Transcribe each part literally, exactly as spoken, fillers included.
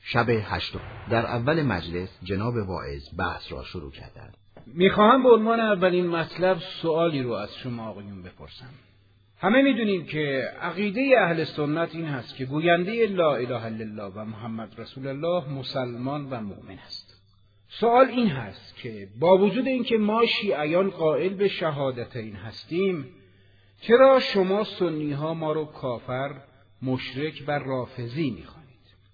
شب هشتم. در اول مجلس جناب واعظ بحث را شروع کردند. میخواهم به عنوان اولین مطلب سوالی رو از شما آقایون بپرسم. همه میدونیم که عقیده اهل سنت این هست که گوینده لا اله الا الله و محمد رسول الله مسلمان و مؤمن است. سوال این هست که با وجود اینکه ما شیعیان قائل به شهادتین هستیم، چرا شما سنی ها ما رو کافر، مشرک و رافضی میخوانید؟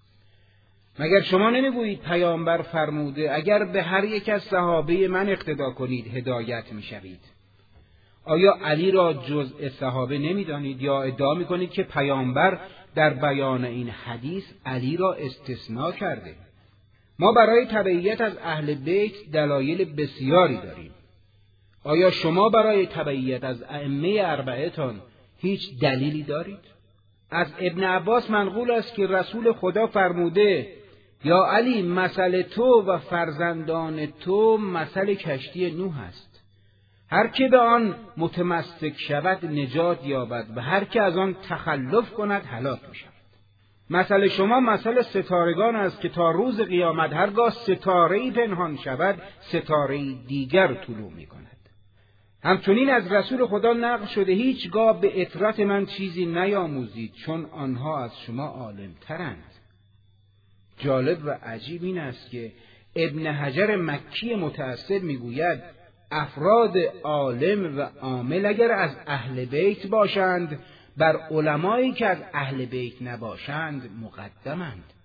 مگر شما نمیگویید پیامبر فرموده اگر به هر یک از صحابه من اقتدا کنید هدایت میشوید؟ آیا علی را جزء صحابه نمیدانید یا ادعا میکنید که پیامبر در بیان این حدیث علی را استثناء کرده؟ ما برای تبعیت از اهل بیت دلایل بسیاری داریم. آیا شما برای تبعیت از ائمه اربعه‌تان هیچ دلیلی دارید؟ از ابن عباس منقول است که رسول خدا فرموده یا علی مثل تو و فرزندان تو مثل کشتی نوح است. هر که به آن متمسک شود نجات یابد و هر که از آن تخلف کند هلاک می شود. مثل شما مثل ستارگان است که تا روز قیامت هرگاه ستاره‌ای پنهان شود ستاره‌ای دیگر طلوع می کند. همچنین از رسول خدا نقل شده هیچگاه به اطرت من چیزی نیاموزید چون آنها از شما عالم ترند. جالب و عجیب این است که ابن حجر مکی متأثر میگوید افراد عالم و عامل اگر از اهل بیت باشند بر علمایی که از اهل بیت نباشند مقدمند.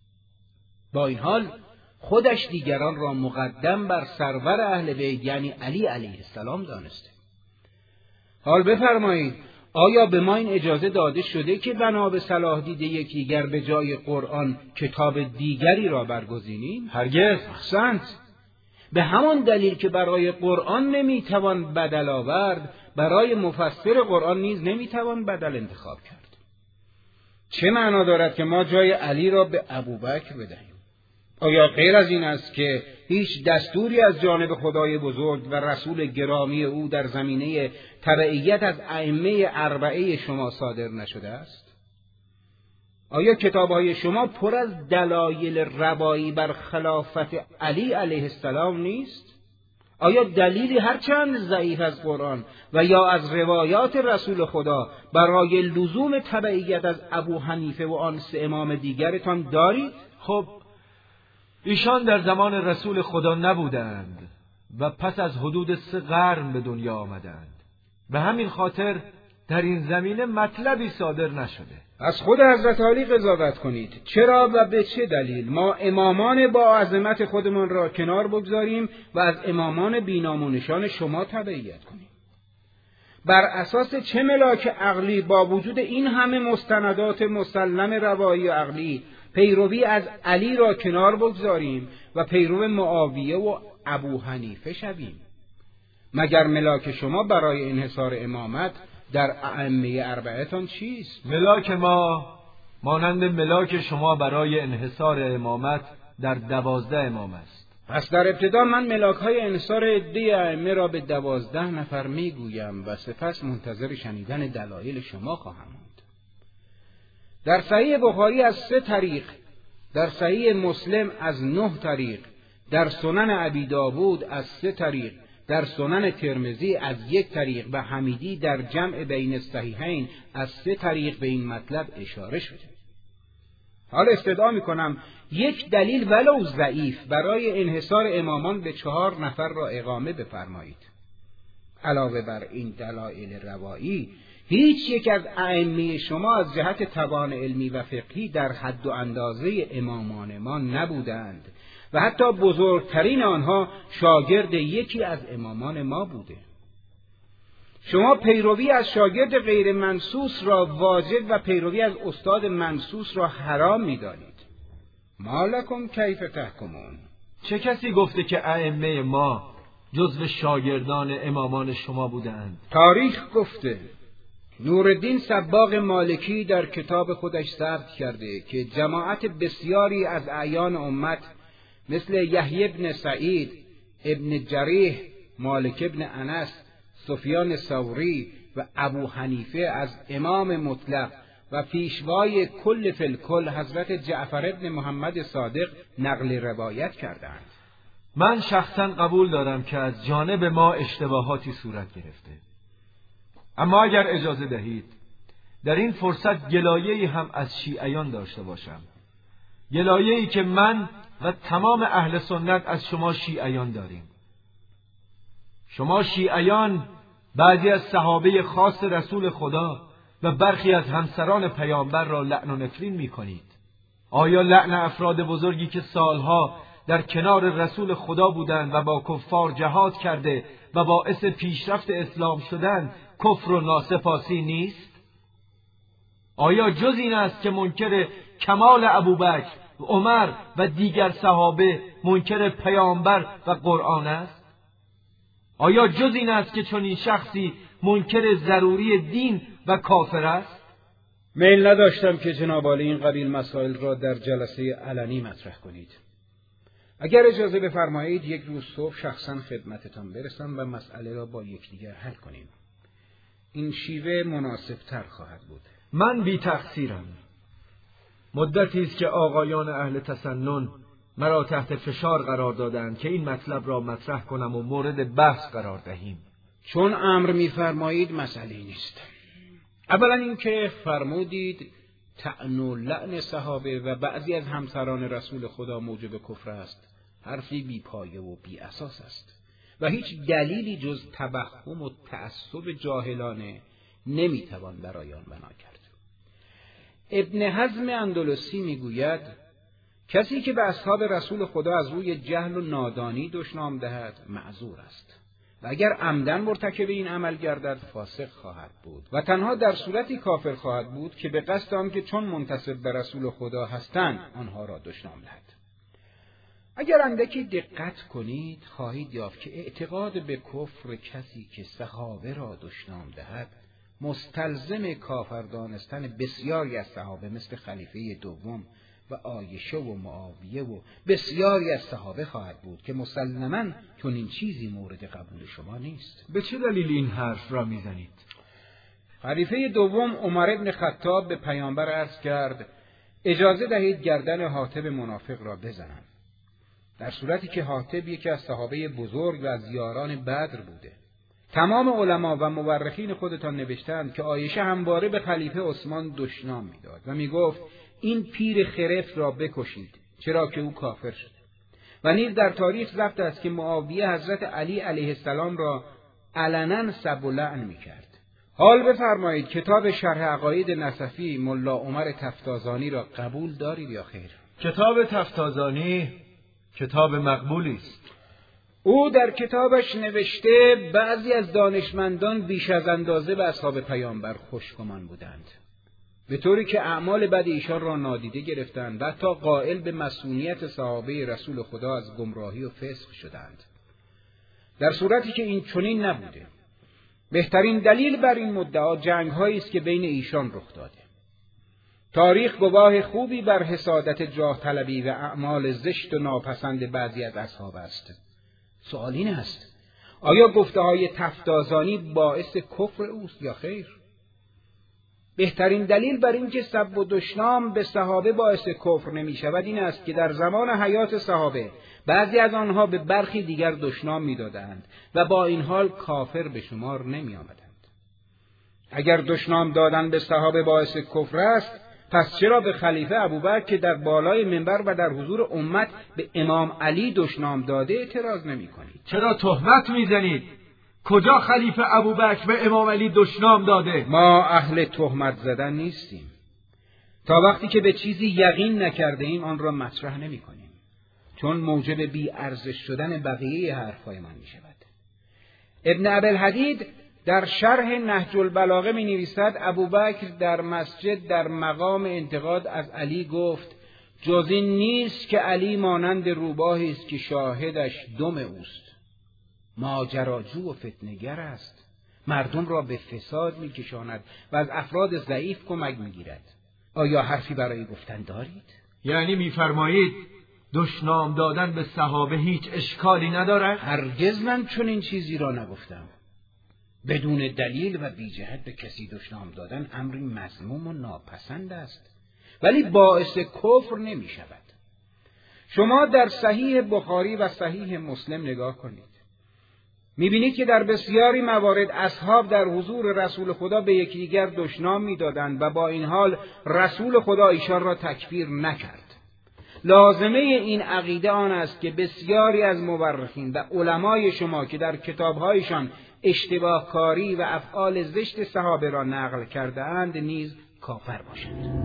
با این حال خودش دیگران را مقدم بر سرور اهل بیت یعنی علی علیه السلام دانسته. حال بفرمایید آیا به ما این اجازه داده شده که بنا به صلاح دید یکدیگر به جای قرآن کتاب دیگری را برگزینیم؟ هرگز. احسنت. به همان دلیل که برای قرآن نمیتوان بدل آورد، برای مفسر قرآن نیز نمیتوان بدل انتخاب کرد. چه معنا دارد که ما جای علی را به ابوبکر بدهیم؟ آیا غیر از این است که هیچ دستوری از جانب خدای بزرگ و رسول گرامی او در زمینه تبعیت از ائمه اربعه شما صادر نشده است؟ آیا کتاب‌های شما پر از دلایل روایی بر خلافت علی علیه السلام نیست؟ آیا دلیلی هرچند ضعیف از قرآن و یا از روایات رسول خدا برای لزوم تبعیت از ابو حنیفه و آن سه امام دیگرتان دارید؟ خب ایشان در زمان رسول خدا نبودند و پس از حدود سه قرن به دنیا آمدند. به همین خاطر در این زمینه مطلبی صادر نشده. از خود حضرت علی قضاوت کنید. چرا و به چه دلیل ما امامان با عظمت خودمان را کنار بگذاریم و از امامان بینام و نشان شما تبعیت کنیم؟ بر اساس چه ملاک عقلی با وجود این همه مستندات مسلم روایی و عقلی پیروی از علی را کنار بگذاریم و پیرو معاویه و ابو حنیفه شویم؟ مگر ملاک شما برای انحصار امامت در ائمه اربعه‌تان چیست؟ ملاک ما مانند ملاک شما برای انحصار امامت در دوازده امام است. پس در ابتدا من ملاک‌های انحصار عده ائمه را به دوازده نفر میگویم و سپس منتظر شنیدن دلایل شما خواهم بود. در صحیح بخاری از سه طریق، در صحیح مسلم از نه طریق، در سنن ابی داود از سه طریق، در سنن ترمذی از یک طریق و حمیدی در جمع بین الصحیحین از سه طریق به این مطلب اشاره شده. حالا استدعا میکنم یک دلیل ولو ضعیف برای انحصار امامان به چهار نفر را اقامه بفرمایید. علاوه بر این دلایل روایی هیچ یک از ائمه شما از جهت توان علمی و فقهی در حد و اندازه امامان ما نبودند و حتی بزرگترین آنها شاگرد یکی از امامان ما بوده. شما پیروی از شاگرد غیر منسوس را واجب و پیروی از استاد منسوس را حرام می‌دانید. ما لکم کیف تحکمون؟ چه کسی گفته که ائمه ما جزو شاگردان امامان شما بودند؟ تاریخ گفته. نورالدین صباغ مالکی در کتاب خودش ثبت کرده که جماعت بسیاری از اعیان امت مثل یحیی بن سعید، ابن جریح، مالک ابن انس، سفیان ثوری و ابو حنیفه از امام مطلق و پیشوای کل فلکل حضرت جعفر ابن محمد صادق نقل روایت کردند. من شخصا قبول دارم که از جانب ما اشتباهاتی صورت گرفته، اما اگر اجازه دهید در این فرصت گلایه‌ای هم از شیعیان داشته باشم، گلایه‌ای که من و تمام اهل سنت از شما شیعیان داریم. شما شیعیان بعضی از صحابه خاص رسول خدا و برخی از همسران پیامبر را لعن و نفرین می کنید. آیا لعن افراد بزرگی که سالها در کنار رسول خدا بودند و با کفار جهاد کرده و باعث پیشرفت اسلام شدند کفر و ناسپاسی نیست؟ آیا جز این است که منکر کمال ابوبکر، عمر و دیگر صحابه منکر پیامبر و قرآن است؟ آیا جز این است که چنین شخصی منکر ضروری دین و کافر است؟ میل نداشتم که جناب عالی این قبیل مسائل را در جلسه علنی مطرح کنید. اگر اجازه بفرمایید یک روز صبح شخصا خدمتتان برسم و مسئله را با یکدیگر حل کنیم. این شیوه مناسبتر خواهد بود. من بی تقصیرم. مدتی است که آقایان اهل تسنن مرا تحت فشار قرار دادند که این مطلب را مطرح کنم و مورد بحث قرار دهیم. چون امر می‌فرمایید مسئله نیست. اولا اینکه فرمودید طعن و لعن صحابه و بعضی از همسران رسول خدا موجب کفر است، حرفی بی پایه و بی اساس است و هیچ دلیلی جز تبهم و تعصب جاهلانه نمیتوان برای آن بنا کرد. ابن حزم اندلسی میگوید کسی که به اصحاب رسول خدا از روی جهل و نادانی دشنام دهد معذور است و اگر عمدن مرتکب این عمل گردد فاسق خواهد بود و تنها در صورتی کافر خواهد بود که به قصد آنکه چون منتسب به رسول خدا هستند آنها را دشنام دهد. اگر اندکی دقت کنید خواهید یافت که اعتقاد به کفر کسی که صحابه را دشنام دهد مستلزم کافر دانستن بسیاری از صحابه مثل خلیفه دوم و عایشه و معاویه و بسیاری از صحابه خواهد بود که مسلماً چون این چیزی مورد قبول شما نیست. به چه دلیل این حرف را میزنید؟ خلیفه دوم عمر بن خطاب به پیامبر عرض کرد اجازه دهید گردن حاطب منافق را بزنم، در صورتی که حاطب یکی از صحابه بزرگ و از یاران بدر بوده. تمام علما و مورخین خودتان نوشتند که عایشه همواره به خلیفه عثمان دشنام میداد و میگفت این پیر خرف را بکشید چرا که او کافر شد. و نیز در تاریخ ثبت است که معاویه حضرت علی علیه السلام را علنا سب و لعن میکرد. حال بفرمایید کتاب شرح عقاید نسفی ملا عمر تفتازانی را قبول دارید یا خیر؟ کتاب تفتازانی کتاب مقبولی است. او در کتابش نوشته بعضی از دانشمندان بیش از اندازه به اصحاب پیامبر خوشگمان بودند، به طوری که اعمال بد ایشان را نادیده گرفتند و حتی قائل به مسئولیت صحابه رسول خدا از گمراهی و فسق شدند، در صورتی که این چنین نبوده. بهترین دلیل بر این مدعا جنگ‌هایی است که بین ایشان رخ داده. تاریخ گواه خوبی بر حسادت جاه طلبی و اعمال زشت و ناپسند بعضی از اصحاب است. سوال این است آیا گفته‌های تفتازانی باعث کفر اوست یا خیر؟ بهترین دلیل بر این که سب و دشنام به صحابه باعث کفر نمی شود این است که در زمان حیات صحابه بعضی از آنها به برخی دیگر دشنام می دادند و با این حال کافر به شمار نمی آمدند. اگر دشنام دادن به صحابه باعث کفر است، پس چرا به خلیفه ابوبکر که در بالای منبر و در حضور امت به امام علی دشنام داده اعتراض نمی کنید؟ چرا تهمت می زنید؟ کجا خلیفه ابوبکر به امام علی دشنام داده؟ ما اهل تهمت زدن نیستیم. تا وقتی که به چیزی یقین نکرده ایم آن را مطرح نمی کنیم، چون موجب بی ارزش شدن بقیه حرفایمان می شود. ابن ابوالحدید در شرح نهج البلاغه می نویسد ابوبکر در مسجد در مقام انتقاد از علی گفت جز این نیست که علی مانند روباهی است که شاهدش دم اوست، ماجراجو و فتنه‌گر است، مردم را به فساد می کشاند و از افراد ضعیف کمک می گیرد. آیا حرفی برای گفتن دارید؟ یعنی می‌فرمایید دشنام دادن به صحابه هیچ اشکالی ندارد؟ هرگز من چون این چیزی را نگفتم. بدون دلیل و بی جهت به کسی دشنام دادن امری مذموم و ناپسند است، ولی باعث کفر نمی شود. شما در صحیح بخاری و صحیح مسلم نگاه کنید. می‌بینید که در بسیاری موارد اصحاب در حضور رسول خدا به یکدیگر دشنام می‌دادند و با این حال رسول خدا ایشان را تکفیر نکرد. لازمه این عقیده آن است که بسیاری از مورخین و علمای شما که در کتاب‌هایشان اشتباهکاری و افعال زشت صحابه را نقل کرده‌اند نیز کافر باشند.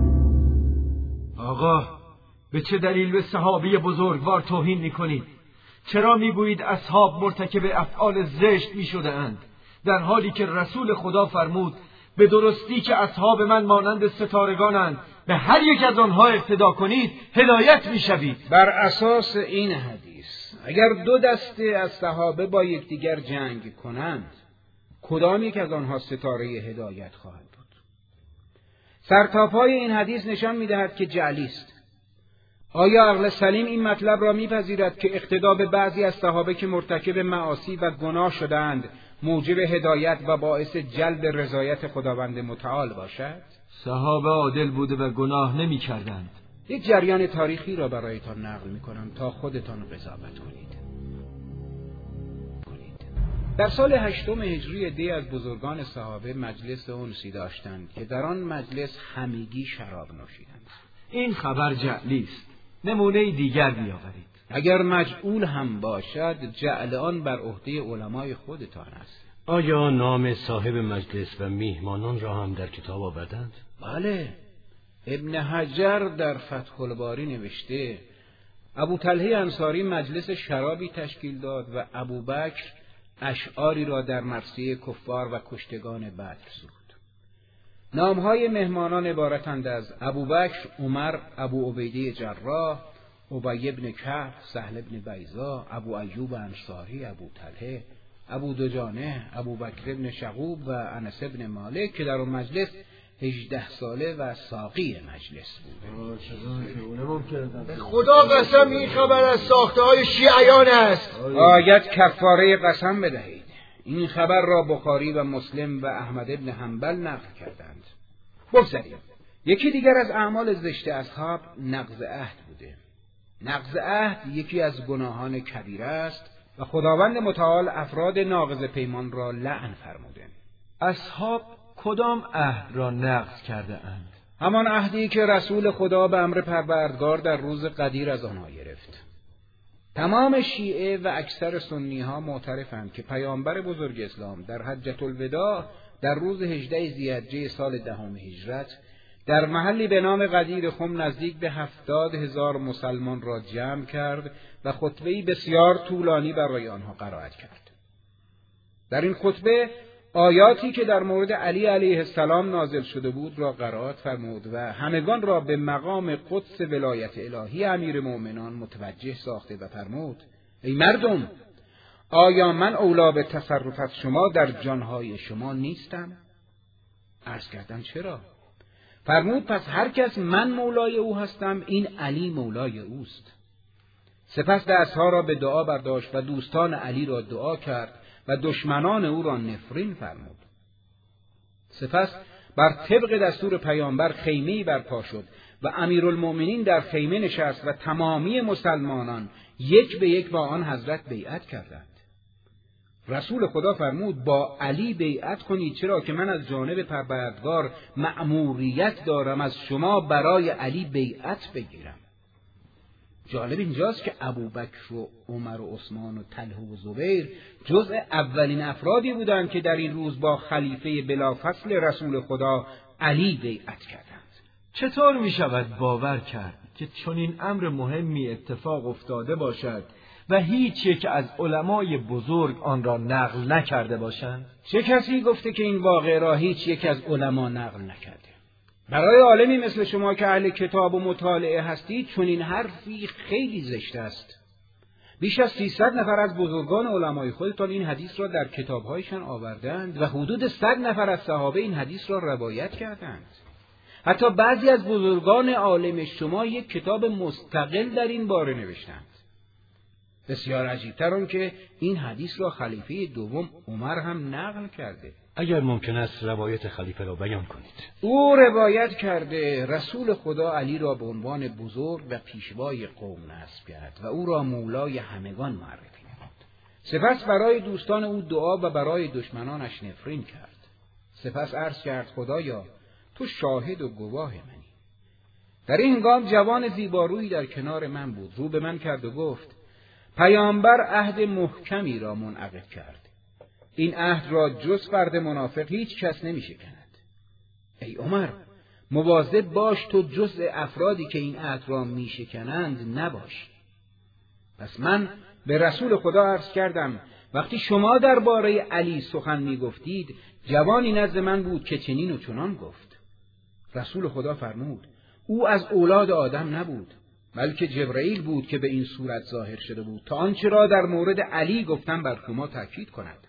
آقا، به چه دلیل به صحابی بزرگوار توهین می‌کنید؟ چرا میگویید اصحاب مرتکب افعال زشت میشده اند، در حالی که رسول خدا فرمود به درستی که اصحاب من مانند ستارگانند، به هر یک از آنها اقتدا کنید هدایت میشوید؟ بر اساس این حدیث اگر دو دسته از صحابه با یکدیگر جنگ کنند، کدام یک از آنها ستاره هدایت خواهد بود؟ سرتاپای این حدیث نشان میدهد که جعلی است. آیا عقل سلیم این مطلب را میپذیرد که اقتدا به بعضی از صحابه که مرتکب معاصی و گناه شدند موجب هدایت و باعث جلب رضایت خداوند متعال باشد؟ صحابه عادل بوده و گناه نمی کردند. یک جریان تاریخی را برایتان نقل می کنم تا خودتان قضاوت کنید. در سال هشتم هجری عده‌ای از بزرگان صحابه مجلس انسی داشتند که در آن مجلس همگی شراب نوشیدند. این خبر جعلی است. نمونه دیگر بیاورید. اگر مجعول هم باشد، جعل آن بر عهده علمای خودتان است. آیا نام صاحب مجلس و میهمانان را هم در کتاب آوردند؟ بله، ابن حجر در فتح الباری نوشته ابو طلحه انصاری مجلس شرابی تشکیل داد و ابوبکر اشعاری را در مرثیه کفار و کشتگان بدر سرود. نامهای مهمانان عبارتند از ابوبکر، عمر، ابو عبیده جراح، ابی بن کعب، سهل بن بیضا، ابو ایوب انصاری، ابو طلحه، ابو دجانه، ابو بکر بن شغوب و انس بن مالک که در اون مجلس هجده ساله و ساقی مجلس بود. خدا قسم این خبر از ساخته های شیعیان است. آیت کفاره قسم بدهید. این خبر را بخاری و مسلم و احمد بن حنبل نقل کردند. بگذاریم. یکی دیگر از اعمال زشت اصحاب نقض عهد بوده. نقض عهد یکی از گناهان کبیره است و خداوند متعال افراد ناقض پیمان را لعن فرموده. اصحاب کدام عهد را نقض کرده اند؟ همان عهدی که رسول خدا به امر پروردگار در روز قدیر از آنها گرفت. تمام شیعه و اکثر سنی ها معترفند که پیامبر بزرگ اسلام در حجة الوداع در روز هجده ذی‌حجه سال دهم هجرت در محلی به نام قدیر خم نزدیک به هفتاد هزار مسلمان را جمع کرد و خطبه‌ای بسیار طولانی برای آنها قرائت کرد. در این خطبه آیاتی که در مورد علی علیه السلام نازل شده بود را قرائت فرمود و همگان را به مقام قدس ولایت الهی امیر مؤمنان متوجه ساخته و فرمود: ای مردم، آیا من اولی به تصرف از شما در جانهای شما نیستم؟ عرض کردم چرا؟ فرمود پس هر کس من مولای او هستم، این علی مولای اوست. سپس دستها را به دعا برداشت و دوستان علی را دعا کرد و دشمنان او را نفرین فرمود. سپس بر طبق دستور پیامبر خیمه‌ای برپا شد و امیرالمؤمنین در خیمه نشست و تمامی مسلمانان یک به یک با آن حضرت بیعت کردند. رسول خدا فرمود با علی بیعت کنید، چرا که من از جانب پروردگار مأموریت دارم از شما برای علی بیعت بگیرم. جالب اینجاست که ابوبکر و عمر و عثمان و طلحه و زبیر جزء اولین افرادی بودند که در این روز با خلیفه بلافصل رسول خدا علی بیعت کردند. چطور می شود باور کرد که چنین امر مهمی اتفاق افتاده باشد و هیچ یک از علمای بزرگ آن را نقل نکرده باشند؟ چه کسی گفته که این واقعه را هیچ یک از علما نقل نکرده؟ برای عالمی مثل شما که اهل کتاب و مطالعه هستید چنین حرفی خیلی زشت است. بیش از سیصد نفر از بزرگان علمای خودتان این حدیث را در کتابهایشان آوردند و حدود صد نفر از صحابه این حدیث را روایت کردند. حتی بعضی از بزرگان عالم شما یک کتاب مستقل در این باره نوشتند. بسیار عجیبتر آن که این حدیث را خلیفه دوم عمر هم نقل کرده. اگر ممکن است روایت خلیفه را بیان کنید. او روایت کرده رسول خدا علی را به عنوان بزرگ و پیشوای قوم نصب کرد و او را مولای همگان معرفی نمود. سپس برای دوستان او دعا و برای دشمنانش نفرین کرد. سپس عرض کرد خدایا تو شاهد و گواه منی. در این هنگام جوان زیبارویی در کنار من بود. رو به من کرد و گفت پیامبر عهد محکمی را منعقد کرد. این عهد را جز فرد منافق هیچ کس نمی شکند. ای عمر، مواظب باش تو جزء افرادی که این عهد را می شکنند نباش. پس من به رسول خدا عرض کردم وقتی شما درباره علی سخن می گفتید جوانی نزد من بود که چنین و چنان گفت. رسول خدا فرمود او از اولاد آدم نبود، بلکه جبرئیل بود که به این صورت ظاهر شده بود تا آنچه را در مورد علی گفتم بر شما تأکید کند.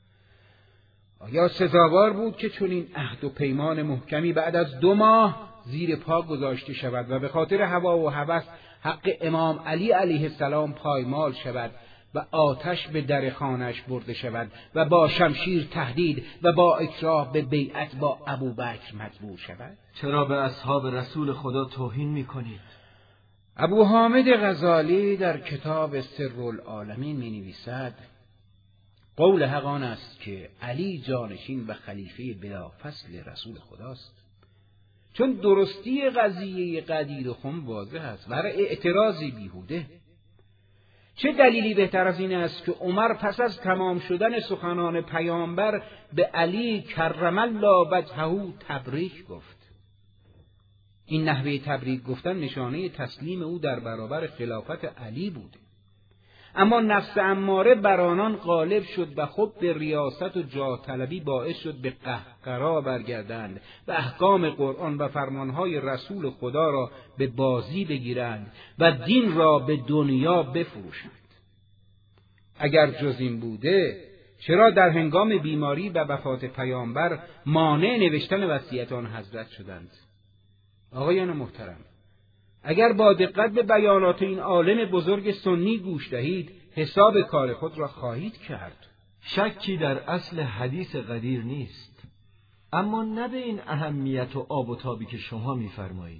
آیا سزاوار بود که چنین عهد و پیمان محکمی بعد از دو ماه زیر پا گذاشته شود و به خاطر هوا و هوس حق امام علی علیه السلام پایمال شود و آتش به در خانه‌اش برده شود و با شمشیر تهدید و با اکراه به بیعت با ابوبکر مجبور شود؟ چرا به اصحاب رسول خدا توهین می‌کنید؟ ابو حامد غزالی در کتاب سرالعالمین می‌نویسد قول حق آن است که علی جانشین و خلیفه بلافصل رسول خداست، چون درستی قضیه غدیر خم واضح است، برای اعتراضی بیهوده. چه دلیلی بهتر از این است که عمر پس از تمام شدن سخنان پیامبر به علی کرم الله وجهه تبریک گفت. این نحوه تبریک گفتن نشانه تسلیم او در برابر خلافت علی بوده. اما نفس اماره بر آنان غالب شد و خود به ریاست و جاه طلبی باعث شد به قهقرا برگردند و احکام قرآن و فرمانهای رسول خدا را به بازی بگیرند و دین را به دنیا بفروشند. اگر جز این بوده چرا در هنگام بیماری و وفات پیامبر مانع نوشتن وصیت آن حضرت شدند؟ آقایان محترم، اگر با دقت به بیانات این عالم بزرگ سنی گوش دهید حساب کار خود را خواهید کرد. شکی در اصل حدیث غدیر نیست، اما نه به این اهمیت و آب و تابی که شما می‌فرمایید.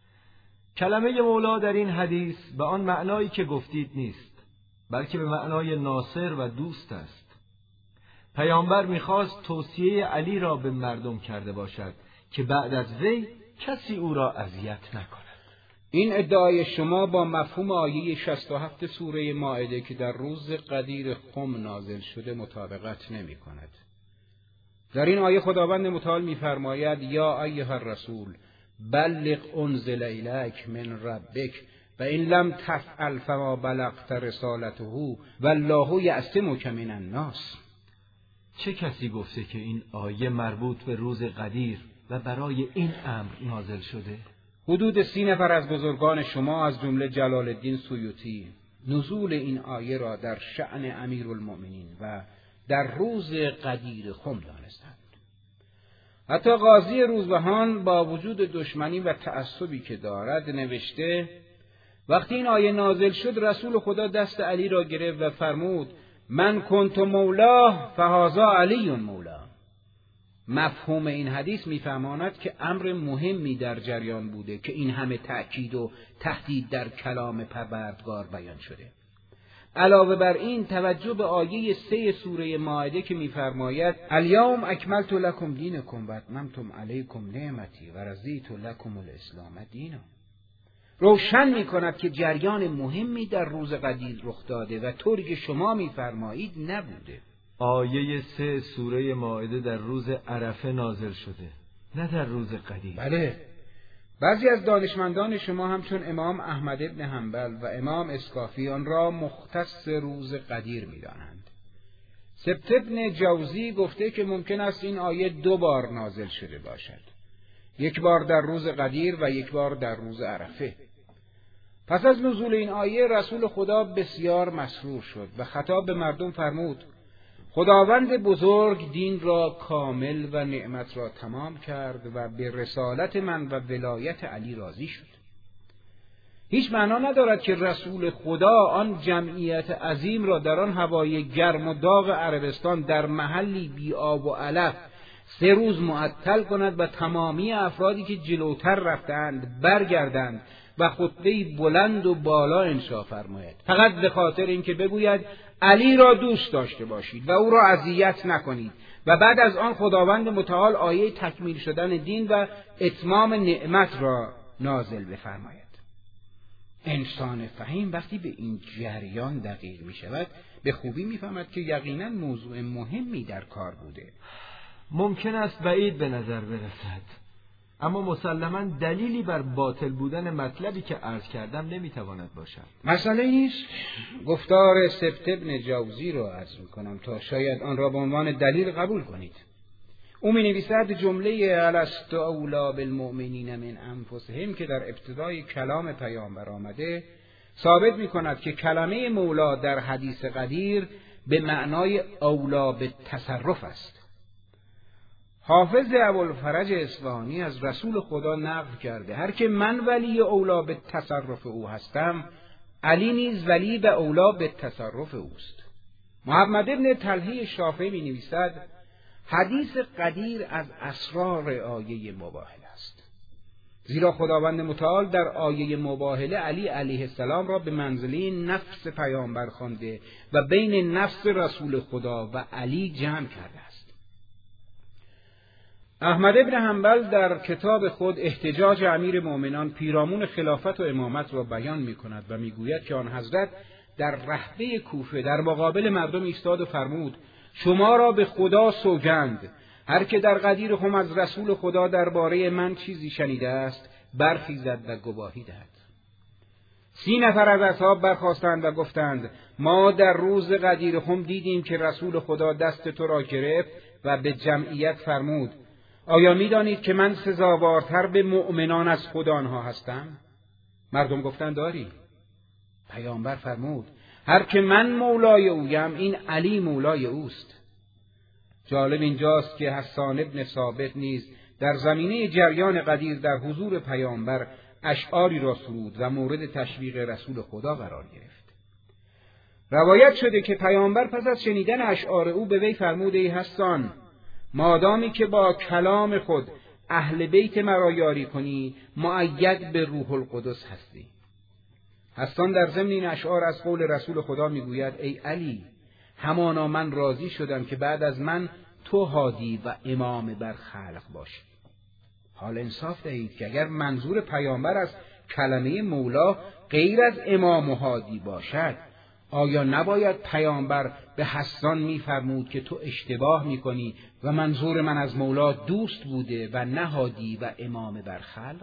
کلمه مولا در این حدیث به آن معنایی که گفتید نیست، بلکه به معنای ناصر و دوست است. پیامبر می‌خواست توصیه علی را به مردم کرده باشد که بعد از وی کسی او را اذیت نکند. این ادعای شما با مفهوم آیه شصت و هفت سوره مائده که در روز غدیر خم نازل شده مطابقت نمی کند. در این آیه خداوند متعال می فرماید یا ایها الرسول بلغ انزل الیک من ربک و این لم تفعل فما بلغت رسالته والله یعصمک من الناس. چه کسی گفته که این آیه مربوط به روز غدیر و برای این امر نازل شده؟ حدود سی نفر از بزرگان شما از جمله جلال الدین سیوطی نزول این آیه را در شأن امیرالمؤمنین و در روز غدیر خم دانستند. حتی قاضی روزبهان با وجود دشمنی و تعصبی که دارد نوشته وقتی این آیه نازل شد رسول خدا دست علی را گرفت و فرمود من کنت مولاه فهذا علی مولا. مفهوم این حدیث می‌فهماند که امر مهمی در جریان بوده که این همه تأکید و تهدید در کلام پروردگار بیان شده. علاوه بر این توجه به آیه سه سوره مائده که می‌فرماید الیوم اکملت لکم دینکم و اتممتم علیکم نعمتی و رضیت لکم الاسلام دینا روشن می‌کند که جریان مهمی در روز غدیر رخ داده و طوری که شما می‌فرمایید نبوده. آیه سه سوره مائده در روز عرفه نازل شده، نه در روز غدیر. بله، بعضی از دانشمندان شما همچون امام احمد ابن حنبل و امام اسکافی آن را مختص روز غدیر می‌دانند. سبت ابن جوزی گفته که ممکن است این آیه دو بار نازل شده باشد، یک بار در روز غدیر و یک بار در روز عرفه. پس از نزول این آیه رسول خدا بسیار مسرور شد و خطاب به مردم فرمود خداوند بزرگ دین را کامل و نعمت را تمام کرد و به رسالت من و ولایت علی راضی شد. هیچ معنا ندارد که رسول خدا آن جمعیت عظیم را در آن هوای گرم و داغ عربستان در محلی بی آب و علف سه روز معطل کند و تمامی افرادی که جلوتر رفتند برگردند و خطبه بلند و بالا انشا فرماید، فقط به خاطر اینکه بگوید علی را دوست داشته باشید و او را اذیت نکنید و بعد از آن خداوند متعال آیه تکمیل شدن دین و اتمام نعمت را نازل بفرماید. انسان فهیم وقتی به این جریان دقیق می شود به خوبی می فهمد که یقینا موضوع مهمی در کار بوده. ممکن است بعید به نظر برسد، اما مسلماً دلیلی بر باطل بودن مطلبی که عرض کردم نمیتواند باشد. مسئله نیست، گفتار سبت ابن جوزی را عرض میکنم تا شاید آن را به عنوان دلیل قبول کنید. او می نویسد جمله الست اولی بالمؤمنین من انفسهم که در ابتدای کلام پیامبر آمده ثابت می کند که کلمه مولا در حدیث قدیر به معنای اولا به تصرف است. حافظ ابوالفرج اصفهانی از رسول خدا نقل کرده هر که من ولی اولا به تصرف او هستم، علی نیز ولی به اولا به تصرف اوست. محمد ابن طلحه شافعی می نویسد حدیث قدیر از اسرار آیه مباهله است، زیرا خداوند متعال در آیه مباهله علی علیه السلام را به منزله نفس پیامبر خوانده و بین نفس رسول خدا و علی جمع کرده است. احمد ابن حنبل در کتاب خود احتجاج امیر مؤمنان پیرامون خلافت و امامت را بیان می کند و می گوید که آن حضرت در رهبه کوفه در مقابل مردم ایستاد و فرمود شما را به خدا سوگند، هر که در قدیر هم از رسول خدا درباره من چیزی شنیده است برخیزد و گواهی دهد. سی نفر از اصحاب برخاستند و گفتند ما در روز قدیر هم دیدیم که رسول خدا دست تو را گرفت و به جمعیت فرمود آیا می دانید که من سزاوارتر به مؤمنان از خود آنها هستم؟ مردم گفتند داری. پیامبر فرمود هر که من مولای اویم این علی مولای اوست. جالب اینجاست که حسان ابن ثابت نیز در زمینه جریان قدیر در حضور پیامبر اشعاری را سرود و مورد تشویق رسول خدا قرار گرفت. روایت شده که پیامبر پس از شنیدن اشعار او به وی فرمود ای حسان، مادامی که با کلام خود اهل بیت مرا یاری کنی مؤید به روح القدس هستی. حسان در ضمن این اشعار از قول رسول خدا میگوید ای علی، همانا من راضی شدم که بعد از من تو هادی و امام بر خلق باشی. حال انصاف دهید که اگر منظور پیامبر از کلمه مولا غیر از امام و هادی باشد، آیا نباید پیامبر به حسان میفرمود که تو اشتباه میکنی و منظور من از مولا دوست بوده و نه هادی و امام بر خلق؟